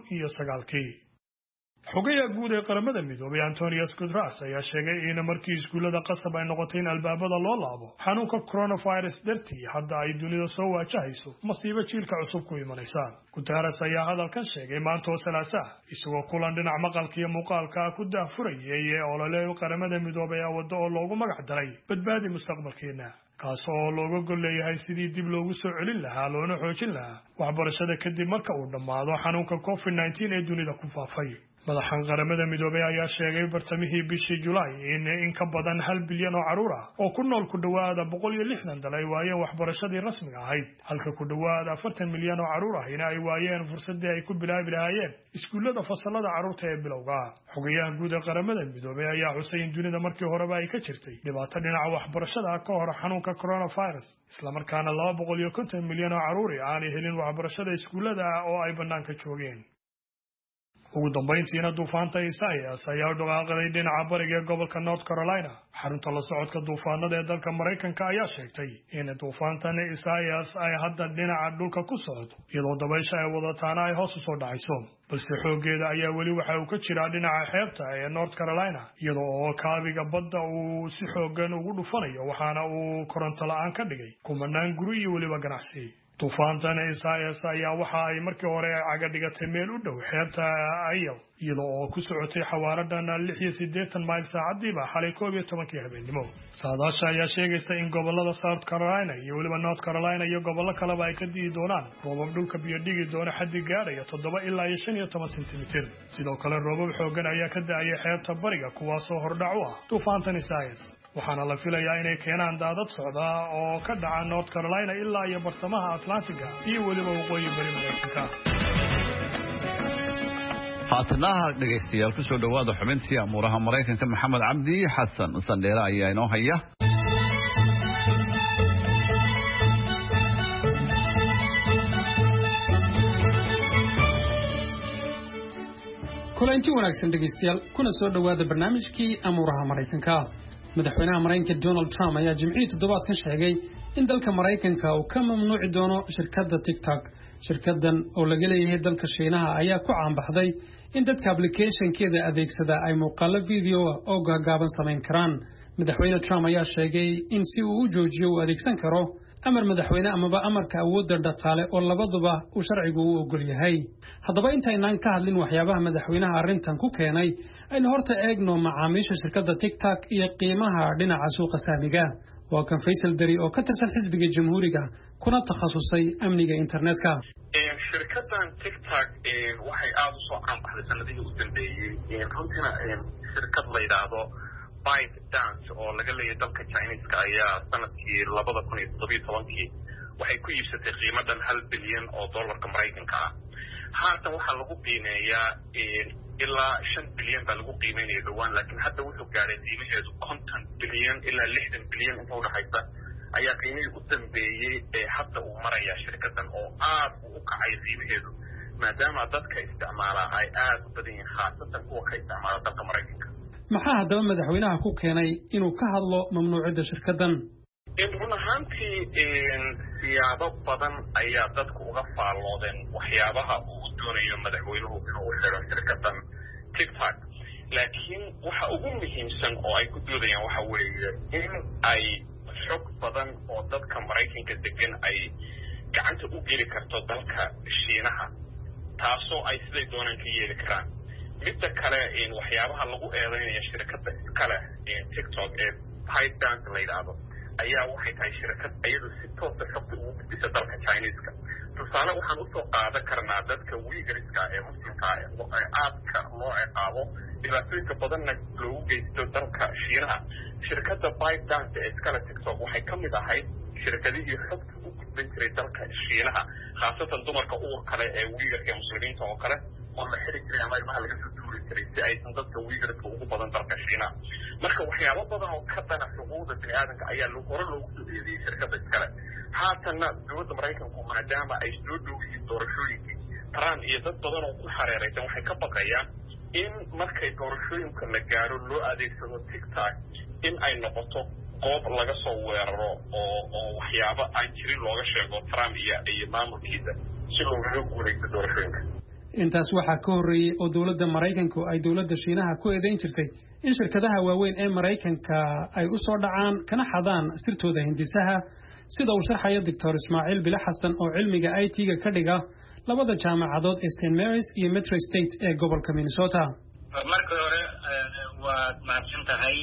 2009 xogayaha guud ee qaramada midoobay Antonio Guterres ayaa sheegay in markii iskuulada qasab ay noqotay in albaabada loo laabo xanuunka coronavirus dartii hadda ay dunida soo waajahayso masiibo jiilka cusub ku imanaysa Guterres ayaa hadalkan sheegay maanta oo Salaasaa isagoo kulan dhinac maqalka iyo muuqaalka ku daafurayay olole qaramada midoobay wado oo loogu magac daray badbaadi mustaqbalkeena kaas oo looga gol leeyahay sidii dib loogu soo celin lahaa loona xoojin lahaa waxbarashada kadib marka uu dhamaado xanuunka COVID-19 ee dunida ku faafay madaxan qaramada midoobay ayaa sheegay bartamihii bishii July in ka badan 1 bilyan oo caruur ah oo ku nool ku dhawaada 160 dal ay waayeen waxbarashadii rasmiga ahayd halka ku dhawaada 40 milyan oo caruur ah ay waayeen fursadii ay ku bilaabi lahaayeen iskuulada fasalada caruurta ee bilowga xogayaha guud ee qaramada midoobay ayaa xusay in dunida markii horeba ay ka jirtay dhibaato dhinaca waxbarashada ka hor xanuunka coronavirus isla markaana 250 milyan oo caruur ah aan helin waxbarashada iskuulada oo ay banaanka joogeen ugu dambeyntiina duufaanta Isaias ayaa u dhaqaaqday dhinaca bariga gobolka North Carolina xarunta la socodka duufaanada ee dalka Mareykanka ayaa sheegtay in duufaantan Isaias ay hadda dhinaca dhulka ku socdo iyadoo dabaysha ay wadataana ay hoos u soo dhacayso balse xoogeeda ayaa weli waxa uu ka jiraa dhinaca xeebta ee North Carolina iyadoo oo kaabiga badda uu si xoogan ugu dhufanayo waxaana uu koronto la'aan ka dhigay kumanaan guri iyo weliba ganacsi duufaantan Isaias ayaa waxa ay markii hore caga dhigatay meel u dhow xeebta Ayl iyadoo oo ku socotay xawaaradan 86 mayl saacadiiba xalay 12 habeenimo saadaasha ayaa sheegaysa in gobolada South Carolina iyo weliba North Carolina iyo gobollo kaleba ay ka dii doonaan roobab dhulka biyo dhigi doona xaddi gaaraya 7 ilaa 15 sentimitir sidoo kale roobab xoogan ayaa ka da'ay xeebta bariga kuwaas oo hordhac u ah duufaantan Isaias waxaana la filayaa inay keenaan daadad socda oo ka dhaca North Carolina ilaa iyo bartamaha Atlantic-ga iyo weliba waqooyi bari Mareykanka haatanaha dhegaystayaal ku soo dhawaada xubintii amuuraha Mareykanka Maxamed Cabdi Xasan Sandheera ayaa inoo haya kulanti wanaagsan dhegaystayaal kuna soo dhawaada barnaamijkii amuuraha Mareykanka madaxweynaha Mareykanka Donald Trump ayaa Jimcihii toddobaadkan sheegay in dalka Mareykanka uu ka mamnuuci doono shirkadda TikTok shirkadan oo laga leeyahay dalka Shiinaha ayaa ku caanbaxday in dadka application-keeda adeegsada ay muuqaalo video oo gaagaaban samayn karaan. Madaxweyne Trump ayaa sheegay in si uu u joojiyo uu adeegsan karo amar madaxweyne amaba amarka awoodda dhaqaale oo labaduba uu sharcigu u ogol yahay. Haddaba intaynaan ka hadlin waxyaabaha madaxweynaha arrintan ku keenay, aynu horta eegno macaamiisha shirkadda TikTok iyo qiimaha dhinaca suuqa saamiga. Waa kan Faisal Dari oo ka tirsan xisbiga Jamhuuriga kuna takhasusay amniga internetka. shirkadan TikTok waxay aad u soo caanbaxday sanadihii u dambeeyey. runtina shirkad la yidhaahdo ByteDance oo laga leeyahay dalka Chinese-ka ayaa sanadkii 2017 waxay ku iibsatay qiimo dhan $1 bilyan oo dollarka Mareykanka ah. haatan waxaa lagu qiimeeyaa ilaa $5 bilyan baa lagu qiimeynaya dhowaan, laakiin hadda wuxuu gaadhay qiimaheedu $50 bilyan ilaa $60 bilyan inta u dhaxaysa ayaa qiimihii u dambeeyey ee hadda uu marayaa shirkadan oo aad u kacay qiimaheedu maadaama dadka isticmaala ay aad u badan yihiin khaasatan kuwa ka isticmaala dalka Mareykanka. maxaa haddaba madaxweynaha ku keenay inuu ka hadlo mamnuucida shirkadan? run ahaantii siyaabo badan ayaa dadku uga faalloodeen waxyaabaha uu doonayo madaxweynuhu inuu xiro shirkadan TikTok, laakiin waxa ugu muhiimsan oo ay ku doodayaan waxa weeye in ay xog badan oo dadka Mareykanka degan ay gacanta u geli karto dalka Shiinaha, taasoo ay siday doonaan ka yeeli karaan. midda kale waxyaabaha lagu eedeynaya shirkadda iskale TikTok ee ByteDance la yidhaahdo ayaa waxay tahay shirkad iyadu si toosa xogta ugu gudbisa dalka Chinese-ka. tusaale waxaan usoo qaadan karnaa dadka Uyghurska ee muslimka ee aadka loo ciqaabo dhibaatooyinka badanna loogu geysto dalka Shiinaha. shirkadda ByteDance ee iskale TikTok waxay ka mid ahayd shirkadihii xogta u gudbin jiray dalka Shiinaha, khaasatan dumarka uurka leh ee Uyghurka ee muslimiinta oo kale oo la xiri jiray ama ilmaha laga soo tuuri jiray si aysan dadka Uyghurka ugu badan dalka Shiinaha. marka waxyaabo badan oo ka dana xuquuqda bini'aadanka ayaa hore loogu soo eedeeyey shirkadda iskale. haatanna dowladda Mareykanku maadaama ay soo dhow yihiin doorashooyinkii Trump iyo dad badan oo ku xareeraysan waxay ka baqayaan in markay doorashooyinka la gaaro loo adeegsado TikTok in ay noqoto goob laga soo weeraro oo waxyaabo aan jirin looga sheego Trump iyo maamulkiisa si looga guuleysto doorashooyinka. intaas waxaa ka horreeyay oo dowladda Mareykanku ay dowladda Shiinaha ku eedeyn jirtay in shirkadaha waaweyn ee Mareykanka ay u soo dhacaan kana xadaan sirtooda hindisaha, sida uu sharxayo Dr. Ismaaciil Bile Xasan oo cilmiga IT-ga ka dhiga labada jaamacadood ee St. Mary's iyo Metro State ee gobolka Minnesota. marka hore waad mahadsan tahay.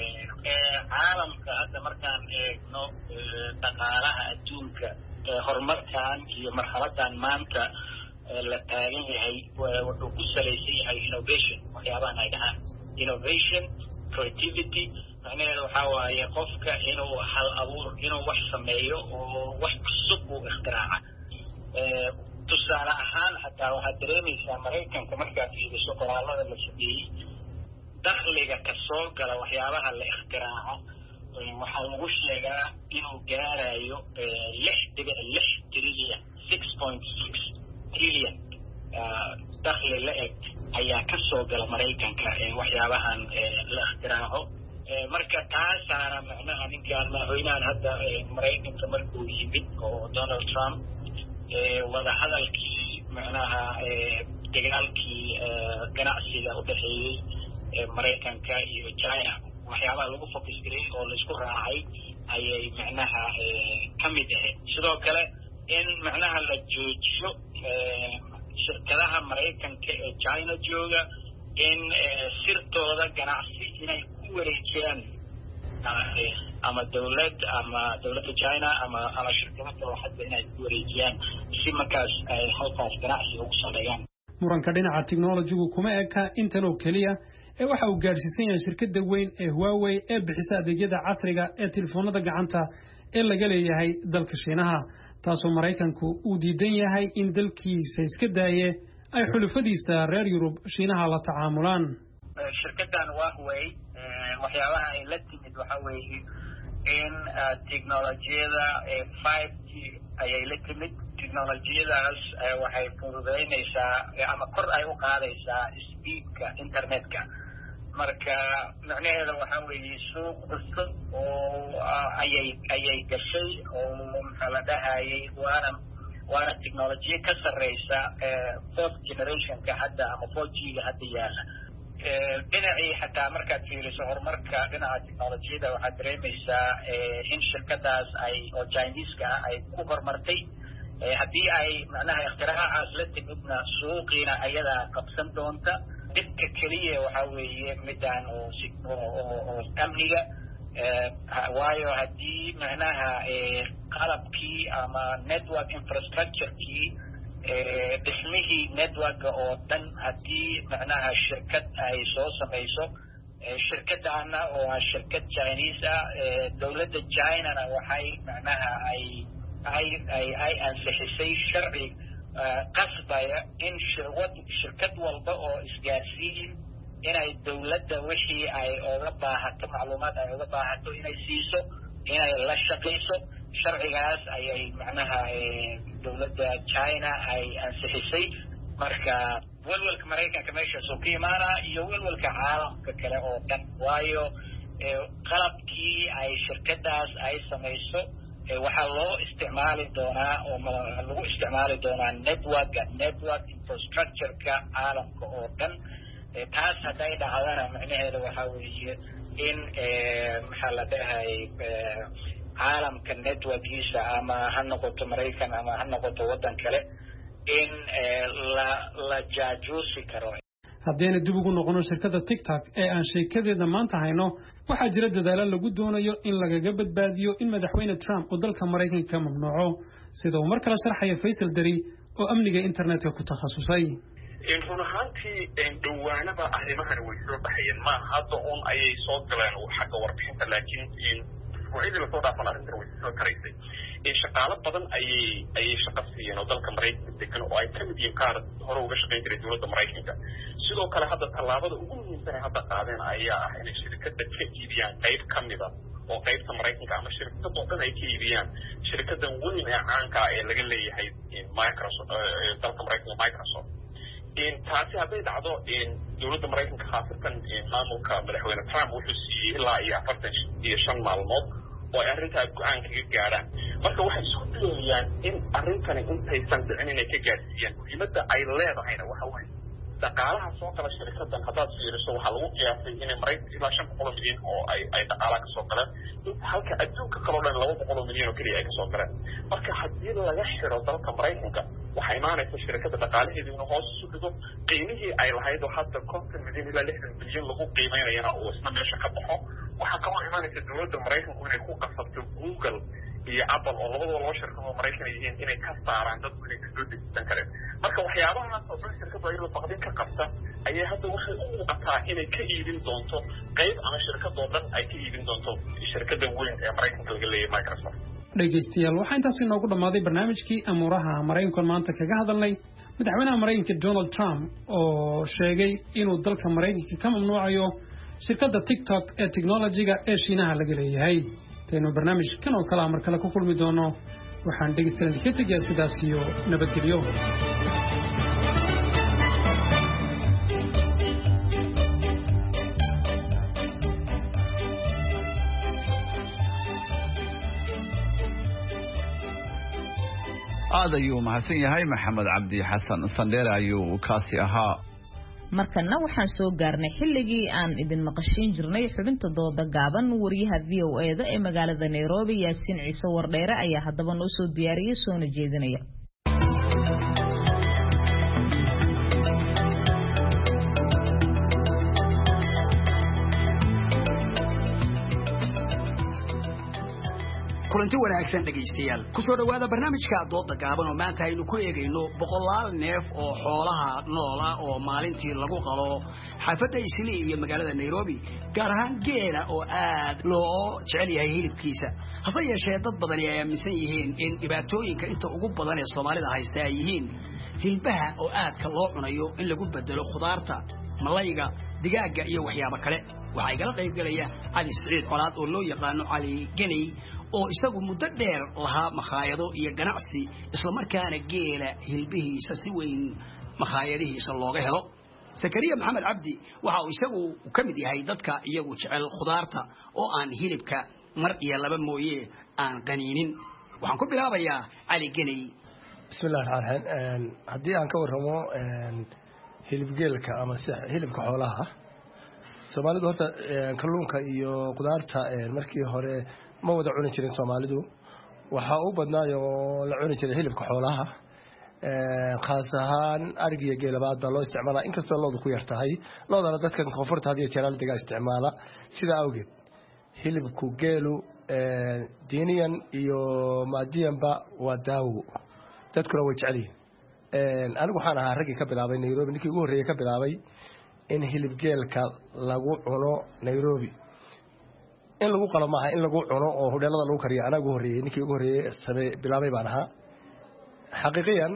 caalamka hadda markaan eegno dhaqaalaha adduunka horumarkan iyo marxaladan maanta la taagan yahay wuxuu ku salaysan yahay innovation. waxyaabahan ay dhahaan innovation, creativity, macnaheedu waxaa waaye qofka inuu hal abuur inuu wax sameeyo oo wax cusub uu ikhtiraca. tusaale ahaan xataa waxaad dareemaysaa Mareykanka markaad fiiriso qoraalada la sameeyey dakhliga ka soo gala waxyaabaha la ikhtiraco waxaa lagu sheegaa inuu gaarayo 6.6 trillion 6.6 trillion dakhli la eg ayaa ka soo gala Mareykanka waxyaabahan la ikhtiraco. marka taasaana macnaha ninkaan madaxweynahan hadda Mareykanka markuu yimid oo Donald Trump wada hadalkii macnaha dagaalkii ganacsiga u dhaxeeyey Mareykanka iyo China waxyaabaha lagu fokuskiray oo la isku raacay ayay macnaha ka mid ahayd. sidoo kale in macnaha la joojiyo shirkadaha Mareykanka ee China jooga in sirtooda ganacsi inay ku wareejiyaan ama dowladda China ama shirkadaha waxba inay ku wareejiyaan si markaas ay halkaas ganacsi ugu sameeyaan. muranka dhinaca technology-gu kuma eka intan oo keliya ee waxa uu gaarsiisan yahay shirkadda weyn ee Huawei ee bixisa adeegyada casriga ee telefoonada gacanta ee laga leeyahay dalka Shiinaha, taasoo Mareykanku uu diidan yahay in dalkiisa iska daaye ay xulufadiisa reer Yurub Shiinaha la tacaamulaan. shirkaddan Huawei waxyaabaha ay la timid waxa weeye in teknolojiyada 5G ayay la timid. teknolojiyadaas waxay fududeynaysaa ama kor ay u qaadaysaa speedka internetka. marka macnaheedu waxa weeye suuq cusub oo ayay gashay oo maxaa la dhahayay waana waana technology ka sarreysa fourth generationka hadda ama 4G-ga hadda yaala dhinacii xataa markaad fiiriso horumarka dhinaca technologiyada waxaad dareemaysaa in shirkadaas oo Chinese-ka ay ku horumartay haddii ay macnaha ikhtiraacaaas la timidna suuqiina ayadaa qabsan doonta dhibka keliya waxaa weeye midaan oo amniga waayo haddii macnaha qalabkii ama network infrastructure-kii dhismihii network-ga oo dhan haddii macnaha shirkad ay soo samayso shirkadaana oo ah shirkad Chinese ah dowladda China-na waxay macnaha ay ansixisay sharci qasbaya in shirkad walba oo isgaarsiin inay dowladda wixii ay uga baahato macluumaad ay uga baahato inay siiso inay la shaqayso sharcigaas ayay macnaha dowladda China ay ansixisay marka walwalka Mareykanka meeshaas oo ka imaanaa iyo walwalka caalamka kale oo dhan waayo qalabkii ay shirkadaas ay samayso waxaa loo isticmaali doonaa oo lagu isticmaali doonaa network infrastructure-ka caalamka oo dhan taas hadday dhacdana macnaheeda waxaa weeye in maxaa la dhahay caalamka networkiisa ama ha noqoto Maraykan ama ha noqoto waddan kale in la jaajuusi karo haddayna dib ugu noqono shirkadda TikTok ee aan sheekadeeda maanta hayno waxaa jira dadaalo lagu doonayo in lagaga badbaadiyo in madaxweyne Trump uu dalka Mareykanka ka mamnuuco sida uu mar kale sharxaya Faisal Dari oo amniga internetka ku takhasusay run ahaantii dhawaanaba arrimahan way soo baxayeen ma hadda un ayay soo galeen xagga warbixinta laakiin وعيد لو صار فانا رنتر وكريسي shaqaale badan ayay shaqo siiyeen oo dalka Mareykanka degan oo ay ka mid yihiin qaar hore uga shaqeyn jiray dowladda Mareykanka sidoo kale hadda tallaabada ugu muhiimsan ee hadda qaadeen ayaa ah in shirkadda ka iibiyaan qayb ka mid ah oo qaybta Mareykanka ama shirkadda oo dhan ay ka iibiyaan shirkaddan weyn ee caanka ah ee laga leeyahay Microsoft dalka Mareykanka Microsoft taasi hadday dhacdo dowladda Mareykanka khaasatan maamulka madaxweyne Trump wuxuu siiyey ilaa iyo 45 maalmood oo ay arrintaa go'aan kaga gaaraan marka waxay isku dayayaan in arrintani intaysan dhicin inay ka gaarsiiyaan muhiimadda ay leedahayna waxa weeye dhaqaalaha soo gala shirkaddan haddaad fiiriso waxaa lagu qiyaasay inay Mareykanka ilaa 500 milyan oo ay dhaqaalaha kasoo galeen halka adduunka kaloo dhan 200 milyan oo keliya ay kasoo galeen marka haddii laga xiro dalka Mareykanka waxay imaanaysa shirkadda dhaqaalaheedu inuu hoos u dhigo qiimihii ay lahayd oo hadda 50 milyan ilaa 60 milyan lagu qiimeynayana oo isna meesha ka baxo waxaa kaloo imaanaysa dowladda Mareykanku inay ku qasabto Google iyo Apple oo labadaba loo shirkado Mareykan yihiin inay ka saaraan dadku inay kasoo dejisan kareen marka waxyaabahaas oo dhan shirkadda iyadoo baqdin ka qabta ayay hadda waxay u muuqataa inay ka iibin doonto qayb ama shirkadoo dhan ay ka iibin doonto shirkadda weyn ee Mareykanka laga leeyahay Microsoft dhegeystayaal waxaa intaas inoogu dhammaaday barnaamijkii amuuraha Mareykanka maanta kaga hadalnay madaxweynaha Mareykanka Donald Trump oo sheegay inuu dalka Mareykanka ka mamnuucayo shirkadda TikTok ee technology-ga ee Shiinaha laga leeyahay taynu barnaamijkan oo kala mar kale ku kulmi doono waxaan dhegeystayaal ka tagay sidaas iyo nabadgelyo aad ayuu mahadsan yahay maxamed cabdi xasan sandheere ayuu kaasi ahaa markana waxaan soo gaarnay xilligii aan idin maqashiin jirnay xubinta dooda gaaban wariyaha VOA-da ee magaalada Nairobi Yaasiin Ciise Wardheere ayaa haddaba noo soo diyaariyay soona jeedinaya kulanti wanaagsan dhageystayaal ku soo dhawaada barnaamijka dooda gaaban oo maanta aynu ku eegayno boqolaal neef oo xoolaha nool ah oo maalintii lagu qalo xaafadda Islii iyo magaalada Nairobi gaar ahaan geela oo aad loo jecel yahay hilibkiisa hase yeeshee dad badan ay aaminsan yihiin in dhibaatooyinka inta ugu badan ee Soomaalida haysta ay yihiin hilbaha oo aadka loo cunayo in lagu bedelo khudaarta malayga digaaga iyo waxyaabo kale waxa ay kala qayb galaya Ali Saciid Qolaad oo loo yaqaan Ali Ganey oo isagu muddo dheer lahaa makhaayado iyo ganacsi isla markaana geela hilbihiisa si weyn makhaayadihiisa looga helo Sakariya Maxamed Cabdi waxa uu isagu ka mid yahay dadka iyagu jecel khudaarta oo aan hilibka mar iyo laba mooyee aan qaniinin waxaan ku bilaabayaa Ali Ganey bismillahi raxmaan raxiim haddii aan ka warramo hilibgeelka ama hilibka xoolaha soomaalidu horta kalluunka iyo qudaarta markii hore ma wada cuni jirin soomaalidu waxaa u badnaayo la cuni jiray hilibka xoolaha khaas ahaan arig iyo geelabaad baa loo isticmaalaa inkastoo loodu ku yar tahay loodana dadkan koonfurta had iyo jeer degaa isticmaala sidaa awgeed hilibku geelu diiniyan iyo maadiyanba waa daawo dadkuna way jecel yihiin anigu waxaan ahaa raggii ka bilaabay Nairobi ninkii ugu horreeyay ka bilaabay in hilibgeelka lagu cuno Nairobi in lagu qalo maaha in lagu cuno oo hodheelada lagu kariyo anagu ugu horreeyay ninkii ugu horreeyay bilaabay baan ahaa xaqiiqiyan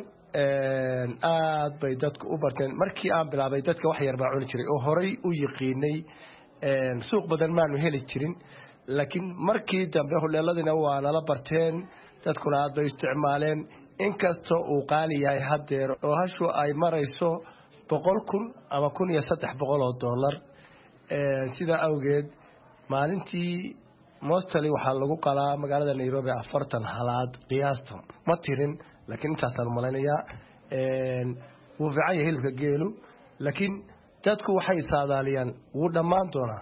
aad bay dadku u barteen markii aan bilaabay dadka wax yar baa cuni jiray oo horay u yiqiinay suuq badan maanu heli jirin laakiin markii dambe hodheeladina waa nala barteen dadkuna aad bay isticmaaleen inkastoo uu qaali yahay haddeer oo hashu ay marayso 100,000 ama $1,300 sidaa awgeed maalintii mostly waxaa lagu qalaa magaalada Nairobi 40 halaad qiyaasta ma tirin laakiin intaasaan malaynayaa wuu fiican yahay hilibka geelu laakiin dadku waxay saadaaliyaan wuu dhammaan doonaa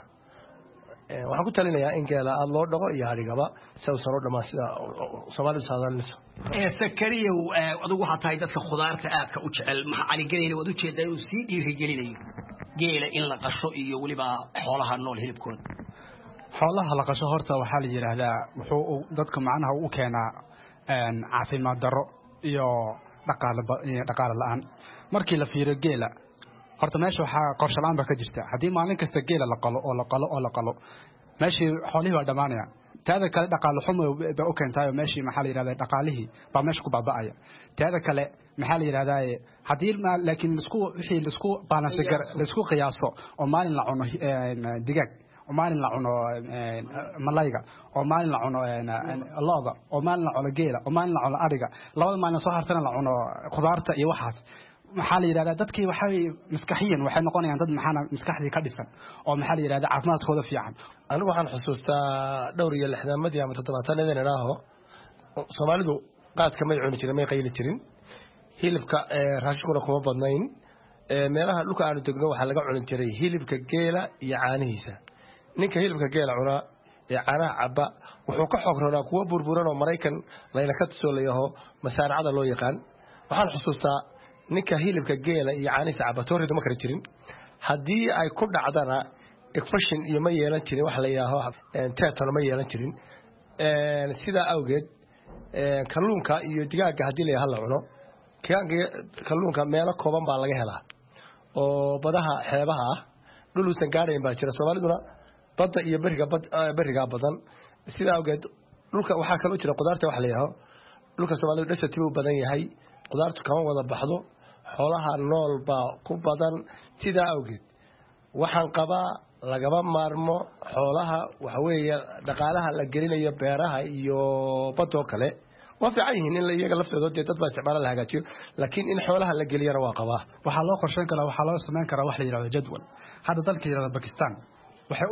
waxaan ku talinayaa in geela aad loo dhaqo iyo harigaba si uusan u dhammaan sida Soomaalidu saadaalinayso sakariyow adigu waxaa tahay dadka khudaarta aadka u jecel maxaa caligelayna waad u jeedaa inuu sii dhiirigelinayo geela in la qasho iyo weliba xoolaha nool hilibkooda xoolaha la qasho horta waxaa la yiraahdaa wuxuu dadka macnaha u keenaa caafimaad darro iyo dhaqaale la'aan markii la fiiriyo geela horta meesha waxaa qorshe la'aan ka jirta haddii maalin kasta geela la qalo meeshii xoolihii waa dhamaanaya taada kale dhaqaale xumo bay u keentay meeshii maxaa la yiraahdaa dhaqaalihii baa meesha ku baaba'aya taada kale maxaa la yiraahdaa haddii laakiin isku balance la isku qiyaaso oo maalin la cuno digaag oo maalin la cuno malayga oo maalin la cuno looda oo maalin la cuno geela oo maalin la cuno ariga labada maalin soo hartana la cuno khudaarta iyo waxaas maxaa la yiraahdaa dadkii waxay maskaxiyan waxay noqonayaan dad maxana maskaxdii ka dhisan oo maxaa la yiraahdaa caafimaadkooda fiican anigu waxaan xusuustaa dhowr iyo 60 ama 70 idinaaho Soomaalidu qaadka may cuni jirin may qayli jirin hilibka raashikuna kuma badnayn meelaha dhulka aanu degno waxa laga cuni jiray hilibka geela iyo caanihiisa ninka hilibka geela cuna ee caanaha caba wuxuu ka xoogronaa kuwa burburan oo Mareykan layna ka tusooleeyaho masaaracada loo yaqaan waxaan xusuustaa ninka hilibka geela iyo caanihiisa caba tooridu ma kari jirin haddii ay ku dhacdana infection iyo ma yeelan jirin wax la yiraahdo tetan ma yeelan jirin sida awgeed kalluunka iyo digaaga haddii la yahay la cuno kalluunka meelo kooban baa laga helaa oo badaha xeebaha ah dhuluusan gaarayn baa jira Soomaaliduna badda iyo bariga badan sida awgeed dhulka waxaa kaloo jira qudaarta wax la yiraahdo dhulka Soomaalidu dhasatibu badan yahay qudaartu kama wada baxdo xoolaha nool baa ku badan sida awgeed waxaan qabaa lagaba maarmo xoolaha waxa weeye dhaqaalaha la gelinayo beeraha iyo badoo kale waa fiican yihiin in la iyaga laftooda dad baa isticmaala la hagaajiyo laakiin in xoolaha la geliyana waa qabaa waxaa loo qorsheyn karaa waxaa loo sameyn karaa wax la yiraahdo jadwal hadda dalka yiraahdo Pakistan waxay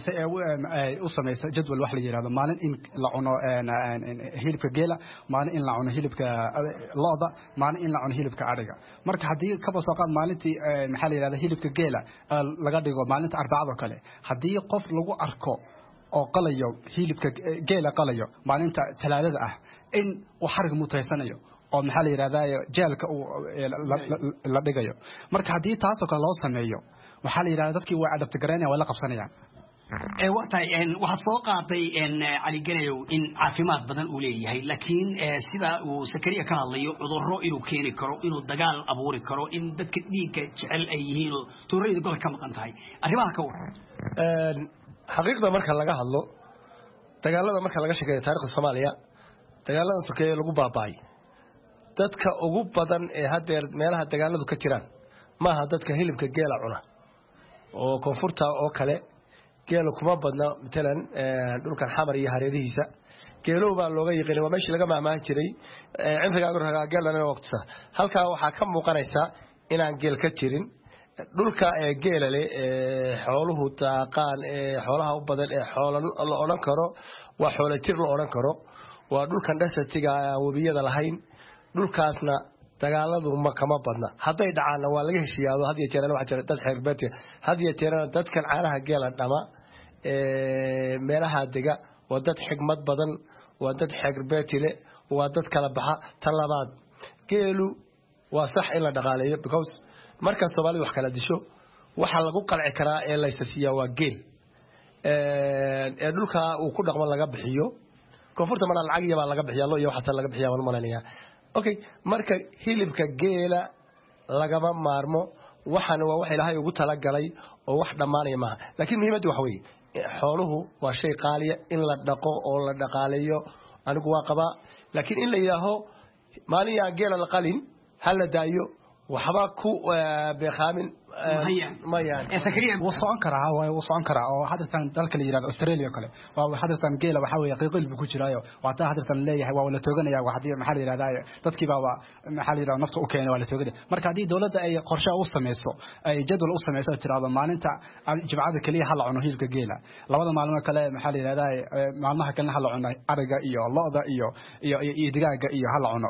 u sameysay jadwal wax la yiraahdo maalin in la cuno hilibka geela maalin in la cuno hilibka looda maalin in la cuno hilibka ariga marka hadii ka soo qaad maalintii maxaa la yiraahdaa hilibka geela laga dhigo maalinta arbacada kale hadii qof lagu arko oo qalayo hilibka geela qalayo maalinta talaadada ah in uu xarig mutaysanayo oo maxaa la yiraahdaa jeelka la dhigayo marka hadii taas oo kale loo sameeyo waxaa la yiraahdaa dadkii way adabta gareynayaan way la qabsanayaan waqtay waxa soo qaatay cali ganayow in caafimaad badan uu leeyahay laakiin sida uu sakariya ka hadlayo cudurro inuu keeni karo inuu dagaal abuuri karo in dadka dhiigga jecel ay yihiin oo tuurayda gol ka maqan tahay arrimaha ka waran xaqiiqda marka laga hadlo dagaalada marka laga sheegayo taariikhda Soomaaliya dagaalada sokeeye lagu baabay dadka ugu badan ee hadeer meelaha dagaaladu ka jiraan maaha dadka hilibka geela cuna oo koonfurta oo kale geelo kuma badna midalan dhulkan xamar iyo hareerihiisa geelo baa looga yaqaan waa meeshii laga maamaan jiray cimrigaaga raga geelana waqtiisa halka waxa ka muuqanaysa inaan geel ka jirin dhulka geela leh xooluhu daaqaan xoolaha u badan xoolo la oran karo waa xoolo tir la oran karo waa dhulkan dhasatiga wabiyada lahayn dhulkaasna dagaaladu ma kama badna hadday dhacaanna waa laga heshiiyaado had iyo jeerana waxa jira dad xeerbeedka had iyo jeerana dadkan caanaha geela dhama meelaha dega waa dad xigmad badan waa dad xeerbeetile waa dad kala baxa tan labaad geelu waa sax in la dhaqaaleeyo because marka Soomaalidu wax kala disho waxa lagu qalci karaa ee la isasiyaa waa geel dhulka uu ku dhaqmo laga bixiyo koonfurta mana lacag yaba laga bixiyaa loo iyo waxa laga bixiyaa wal malaniya okay marka hilibka geela lagama maarmo waxaan waa wax Ilaahay ugu tala galay oo wax dhamaanay ma laakiin muhiimaddu waxa weeye xooluhu waa shay qaaliya in la dhaqo oo la dhaqaaleeyo anigu waa qaba laakiin in la yiraaho maaliya geela la qalin hal la daayo waxba ku beekhamin sakariya وصون كرا oo hadirtan dalka la yiraahdo Australia kale waa hadirtan geela waxa weeye qiiqil ku jiraayo waata hadirtan leeyahay waa la tooganaya wax hadii maxaa la yiraahdaa dadkii baa maxaa la yiraahdaa nafta u keenay waa la tooganay marka hadii dawladda ay qorshe u sameeyso ay jadwal u sameeyso tiraado maalinta jimcada kaliya hal cuno hilibka geela labada maalmo kale maxaa la yiraahdaa maalmaha kale hal cuno ariga iyo lo'da iyo digaaga iyo hal cuno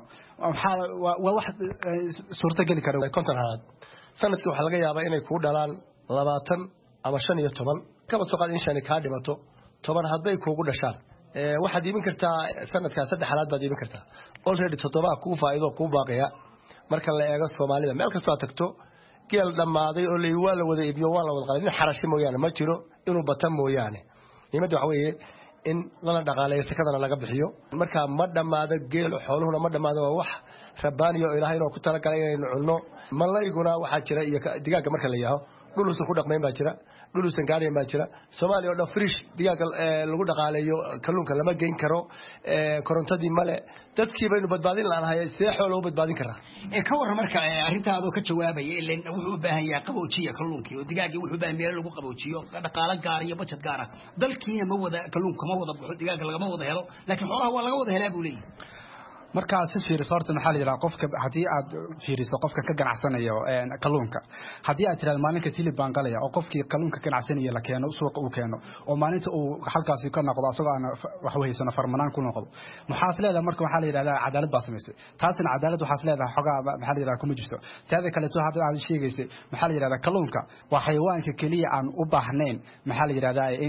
waa wax suurta gali karo konton halaad sanadkii waxa laga yaabaa inay ku dhalaan 20 ama 15 kaba soo qaad in shan ka dhimato 10 haday kuugu dhashaan waxaad iibin kartaa sanadka 3 xalaad baad iibin kartaa already 7 ku faa'iido ku baaqiya marka la eego Soomaalida meel kasta aad tagto geel dhamaaday oo leeyahay la wada iibiyo waa la wada qalin xarashi mooyaan ma jiro inuu bata mooyaan nimaadu waxa weeye in la dhaqaaleeyo sakadana laga bixiyo marka ma dhamaado geel xooluhuna ma dhamaado wax rabaaniyo Ilaahay inuu ku tala galay inuu cunno malayguna waxa jira iyo digaaga marka la yaho dhulus ku dhaqmeen baa jira dhulus gaareen baa jira Soomaaliya oo fresh digaaga lagu dhaqaaleeyo kalluunka lama geyn karo korontadii male dadkii baynu badbaadin laanahay see xoolo badbaadin karaa ka waran marka arintaadu ka jawaabay ilaa wuxuu u baahan yahay qaboojiye kalluunka iyo digaaga wuxuu u baahan yahay lagu qaboojiyo dhaqaale gaar iyo budget gaar ah dalkiina ma wada kalluunka ma wada buuxo digaaga laga wada helo laakiin xoolaha waa laga wada helaa buu leeyahay marka si fiiriso horta maxaa la yiraahdaa qofka hadii aad fiiriso qofka ka ganacsanayo kalluunka hadii aad tiraahdo maalinka tilib baan qalaya oo qofkii kalluunka ganacsanayo la keeno suuqa uu keeno oo maalinta uu halkaas ka noqdo asagoo aan wax weeysan farmanaan ku noqdo maxaa leedahay marka waxa la yiraahdaa cadaalad baa sameysay taasina cadaalad waxa leedahay xogaa maxaa la yiraahdaa kuma jirto taada kale to hadda aad sheegaysay maxaa la yiraahdaa kalluunka waa xayawaanka kaliya aan u baahnayn maxaa la yiraahdaa in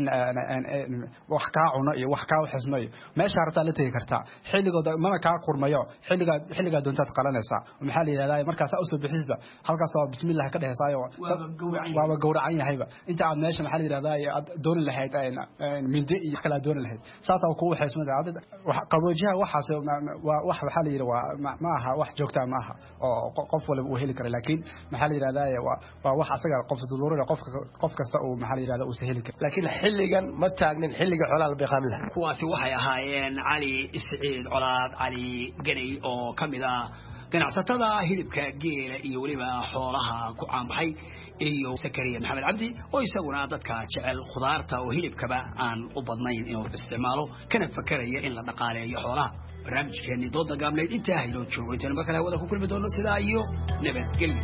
wax ka cuno iyo wax ka xismayo meesha rabta la tagi kartaa xilligooda mana ka mayo xilliga doontaad qalanaysa maxaa la yiraahdaa markaas aad soo bixisba halkaas waa bismillaah ka dhaheysaayo waa gowracan yahayba inta aad meesha maxaa la yiraahdaa aad doon lahayd mindi iyo kala doon lahayd saasa ku waxaysmada wax qaboojiha waxaas waa wax waxa la yiraahdaa ma aha wax joogta ma aha oo qof walba uu heli karo laakiin maxaa la yiraahdaa waa wax asaga qof duluurada qof kasta uu maxaa la yiraahdaa uu saheli karo laakiin xilligan ma taagnin xilliga xoolaha la biqaam lahaa kuwaasi waxay ahaayeen cali isciid colaad cali ganay oo kamida ganacsatada hilibka geela iyo waliba xoolaha ku caanbaxay iyo Sakariya Maxamed Cabdi oo isaguna dadka jecel khudaarta oo hilibkaba aan u badnayn inuu isticmaalo kana fakaraya in la dhaqaaleeyo xoolaha barnaamijkeeni dooda gaableed inta haylo joogo inta marka la wada ku kulmi doono sida iyo nabadgelyo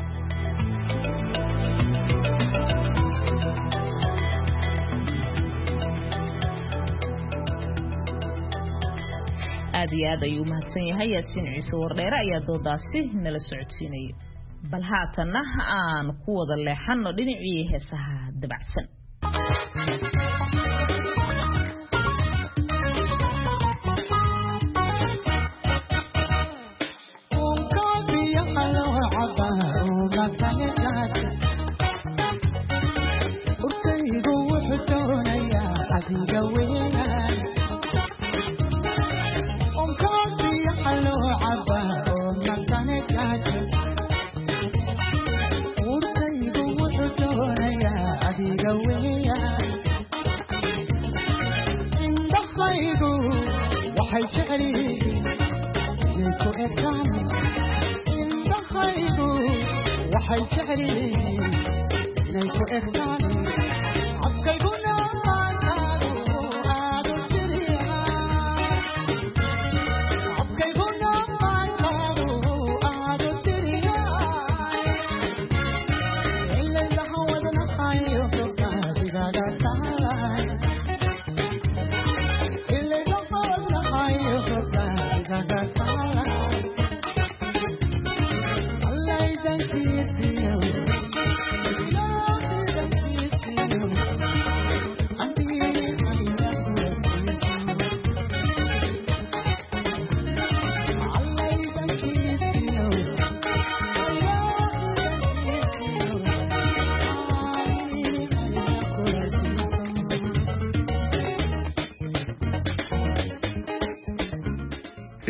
aad iyo aad ayuu mahadsan yahay Yaasiin Ciise Wardheere ayaa doodaasi nala socodsiinay bal haatana aan ku wada leexano dhinacii heesaha dabacsan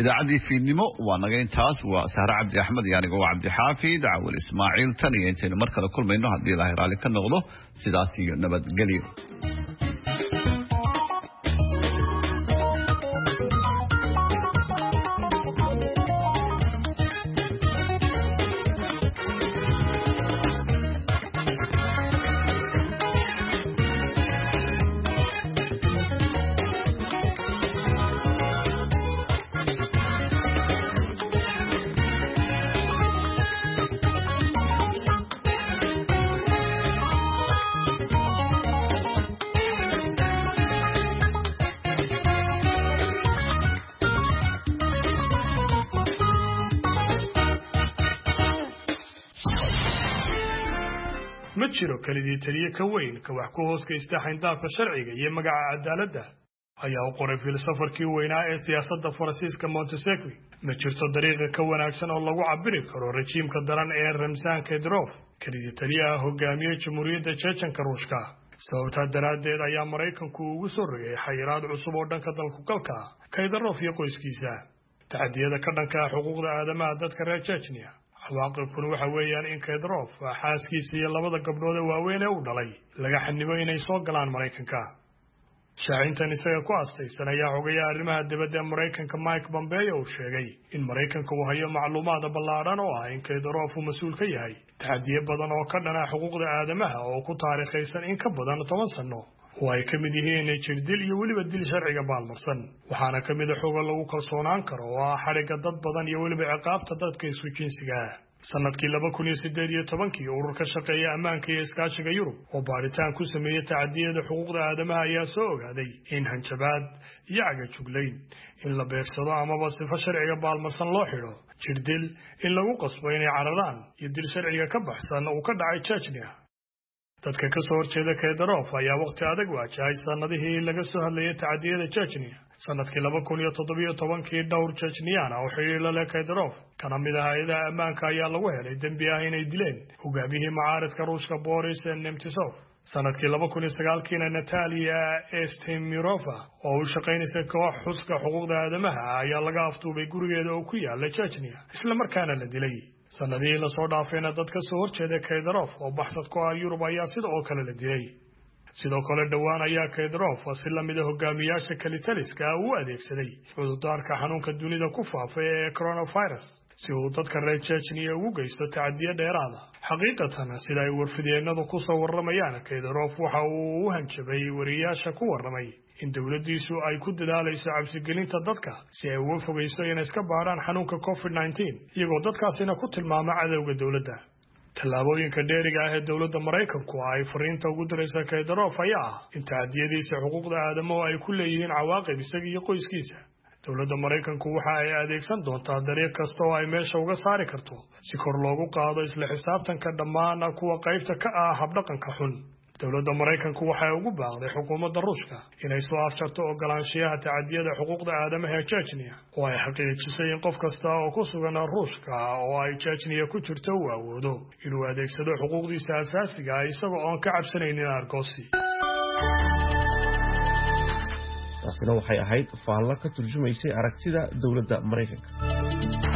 idaacadii fiidnimo waa naga intaas waa Sahra Cabdi Axmed iyo aniga waa Cabdi Xaafid Awal Ismaaciil tan iyo intaan mar kale kulmayno haddii Ilaahay raali ka noqdo sidaas iyo nabadgelyo. ma jiro kalidii taliye ka weyn ka wax ku hoos geysta xayndaabka sharciga iyo magaca cadaaladda ayaa u qoray filsafarkii weynaa ee siyaasadda Faransiiska Montesquieu ma jirto dariiqa ka wanaagsan oo lagu cabiri karo rejiimka daran ee Ramzan Kadyrov kalidii taliyaha hogaamiye jamhuuriyadda Chechen-ka Ruushka sababta daraaddeed ayaa Mareykanku ugu soo rogay xayiraad cusub oo dhanka dalku galka Kadyrov iyo qoyskiisa taxadiyada ka dhanka xuquuqda aadamaha dadka reer Chechnya cawaaqibkuna waxa weeyaan in Kadyrov xaaskiisa iyo labada gabdhood ee waaweyn ee uu dhalay laga xannibo inay soo galaan Mareykanka shaacintan isaga ku aastaysan ayaa xogayaa arrimaha dibadda ee Mareykanka Mike Pompeo uu sheegay in Mareykanka uu hayo macluumaad ballaaran oo ah in Kadyrov uu mas'uul ka yahay taxadiye badan oo ka dhana xuquuqda aadamaha oo ku taariikhaysan in ka badan 10 sano oo ay ka mid yihiin jirdil iyo weliba dil sharciga baalmarsan waxaana ka mid ah xogo lagu kalsoonaan karo oo ah xariga dad badan iyo weliba ciqaabta dadka isku jinsiga sanadkii 2018 ururka shaqeeya ammaanka iyo iskaashiga Yurub oo baaritaan ku sameeyay tacadiyada xuquuqda aadamaha ayaa soo ogaaday in hanjabaad iyo cagajuglayn in la beegsado amaba sifo sharciga baalmarsan loo xidho jirdil in lagu qasbo inay cararaan iyo dil sharciga ka baxsan uu ka dhacay Chechnya dadka ka soo horjeeda Kadyrov ayaa waqti adag waajahay sanadihii laga soo hadlayay tacadiyada Chechnya sanadkii 2017 dhowr Chechnyan oo xiriir la leh Kadyrov kana mid ah hay'adaha ammaanka ayaa lagu helay dambi ah inay dileen hogaamiyihii mucaaradka Ruushka Boris Nemtsov sanadkii 2009 Natalia Estemirova oo u shaqeynaysa koox xuska xuquuqda aadamaha ayaa laga afduubay gurigeeda oo ku yaala Chechnya isla markaana la dilay sanadihii la soo dhaafayna dad ka soo horjeeda Kadyrov oo baxsad ku ah Yurub ayaa sidoo kale la dilay sidoo kale dhawaan ayaa Kadyrov si la mid ah hogaamiyaasha kalitaliska u adeegsaday cudurdaarka xanuunka dunida ku faafay ee coronavirus si uu dadka reer Chechnya ugu geysto tacadiye dheeraad ah xaqiiqatan sida ay warfideenadu ku soo waramayaan Kadyrov waxa uu u hanjabay wariyaasha ku waramay in dawladdiisu ay ku dadaalayso cabsigelinta dadka si ay uga fogeyso inay iska baaraan xanuunka COVID-19 iyagoo dadkaasina ku tilmaama cadawga dawladda tallaabooyinka dheeriga ah ee dawladda Mareykanku ay fariinta ugu diraysa Kadyrov ayaa ah in tacadiyadiisa xuquuqda aadamaha ay ku leeyihiin cawaaqib isaga iyo qoyskiisa dawladda Mareykanku waxa ay adeegsan doontaa dariiq kasta oo ay meesha uga saari karto si kor loogu qaado isla xisaabtanka dhammaan kuwa qaybta ka ah habdhaqanka xun dawladda Mareykanku waxay ugu baaqday xukuumadda Ruushka inay soo afjarto ogolaanshiyaha tacadiyada xuquuqda aadamaha ee Chechnya oo ay xaqiijisay in qof kasta oo ku sugan Ruushka oo ay Chechnya ku jirto uu awoodo inuu adeegsado xuquuqdiisa asaasiga ah isagoo aan ka cabsanaynin argoosi taasina waxay ahayd faallo ka turjumaysay aragtida dawladda Mareykanka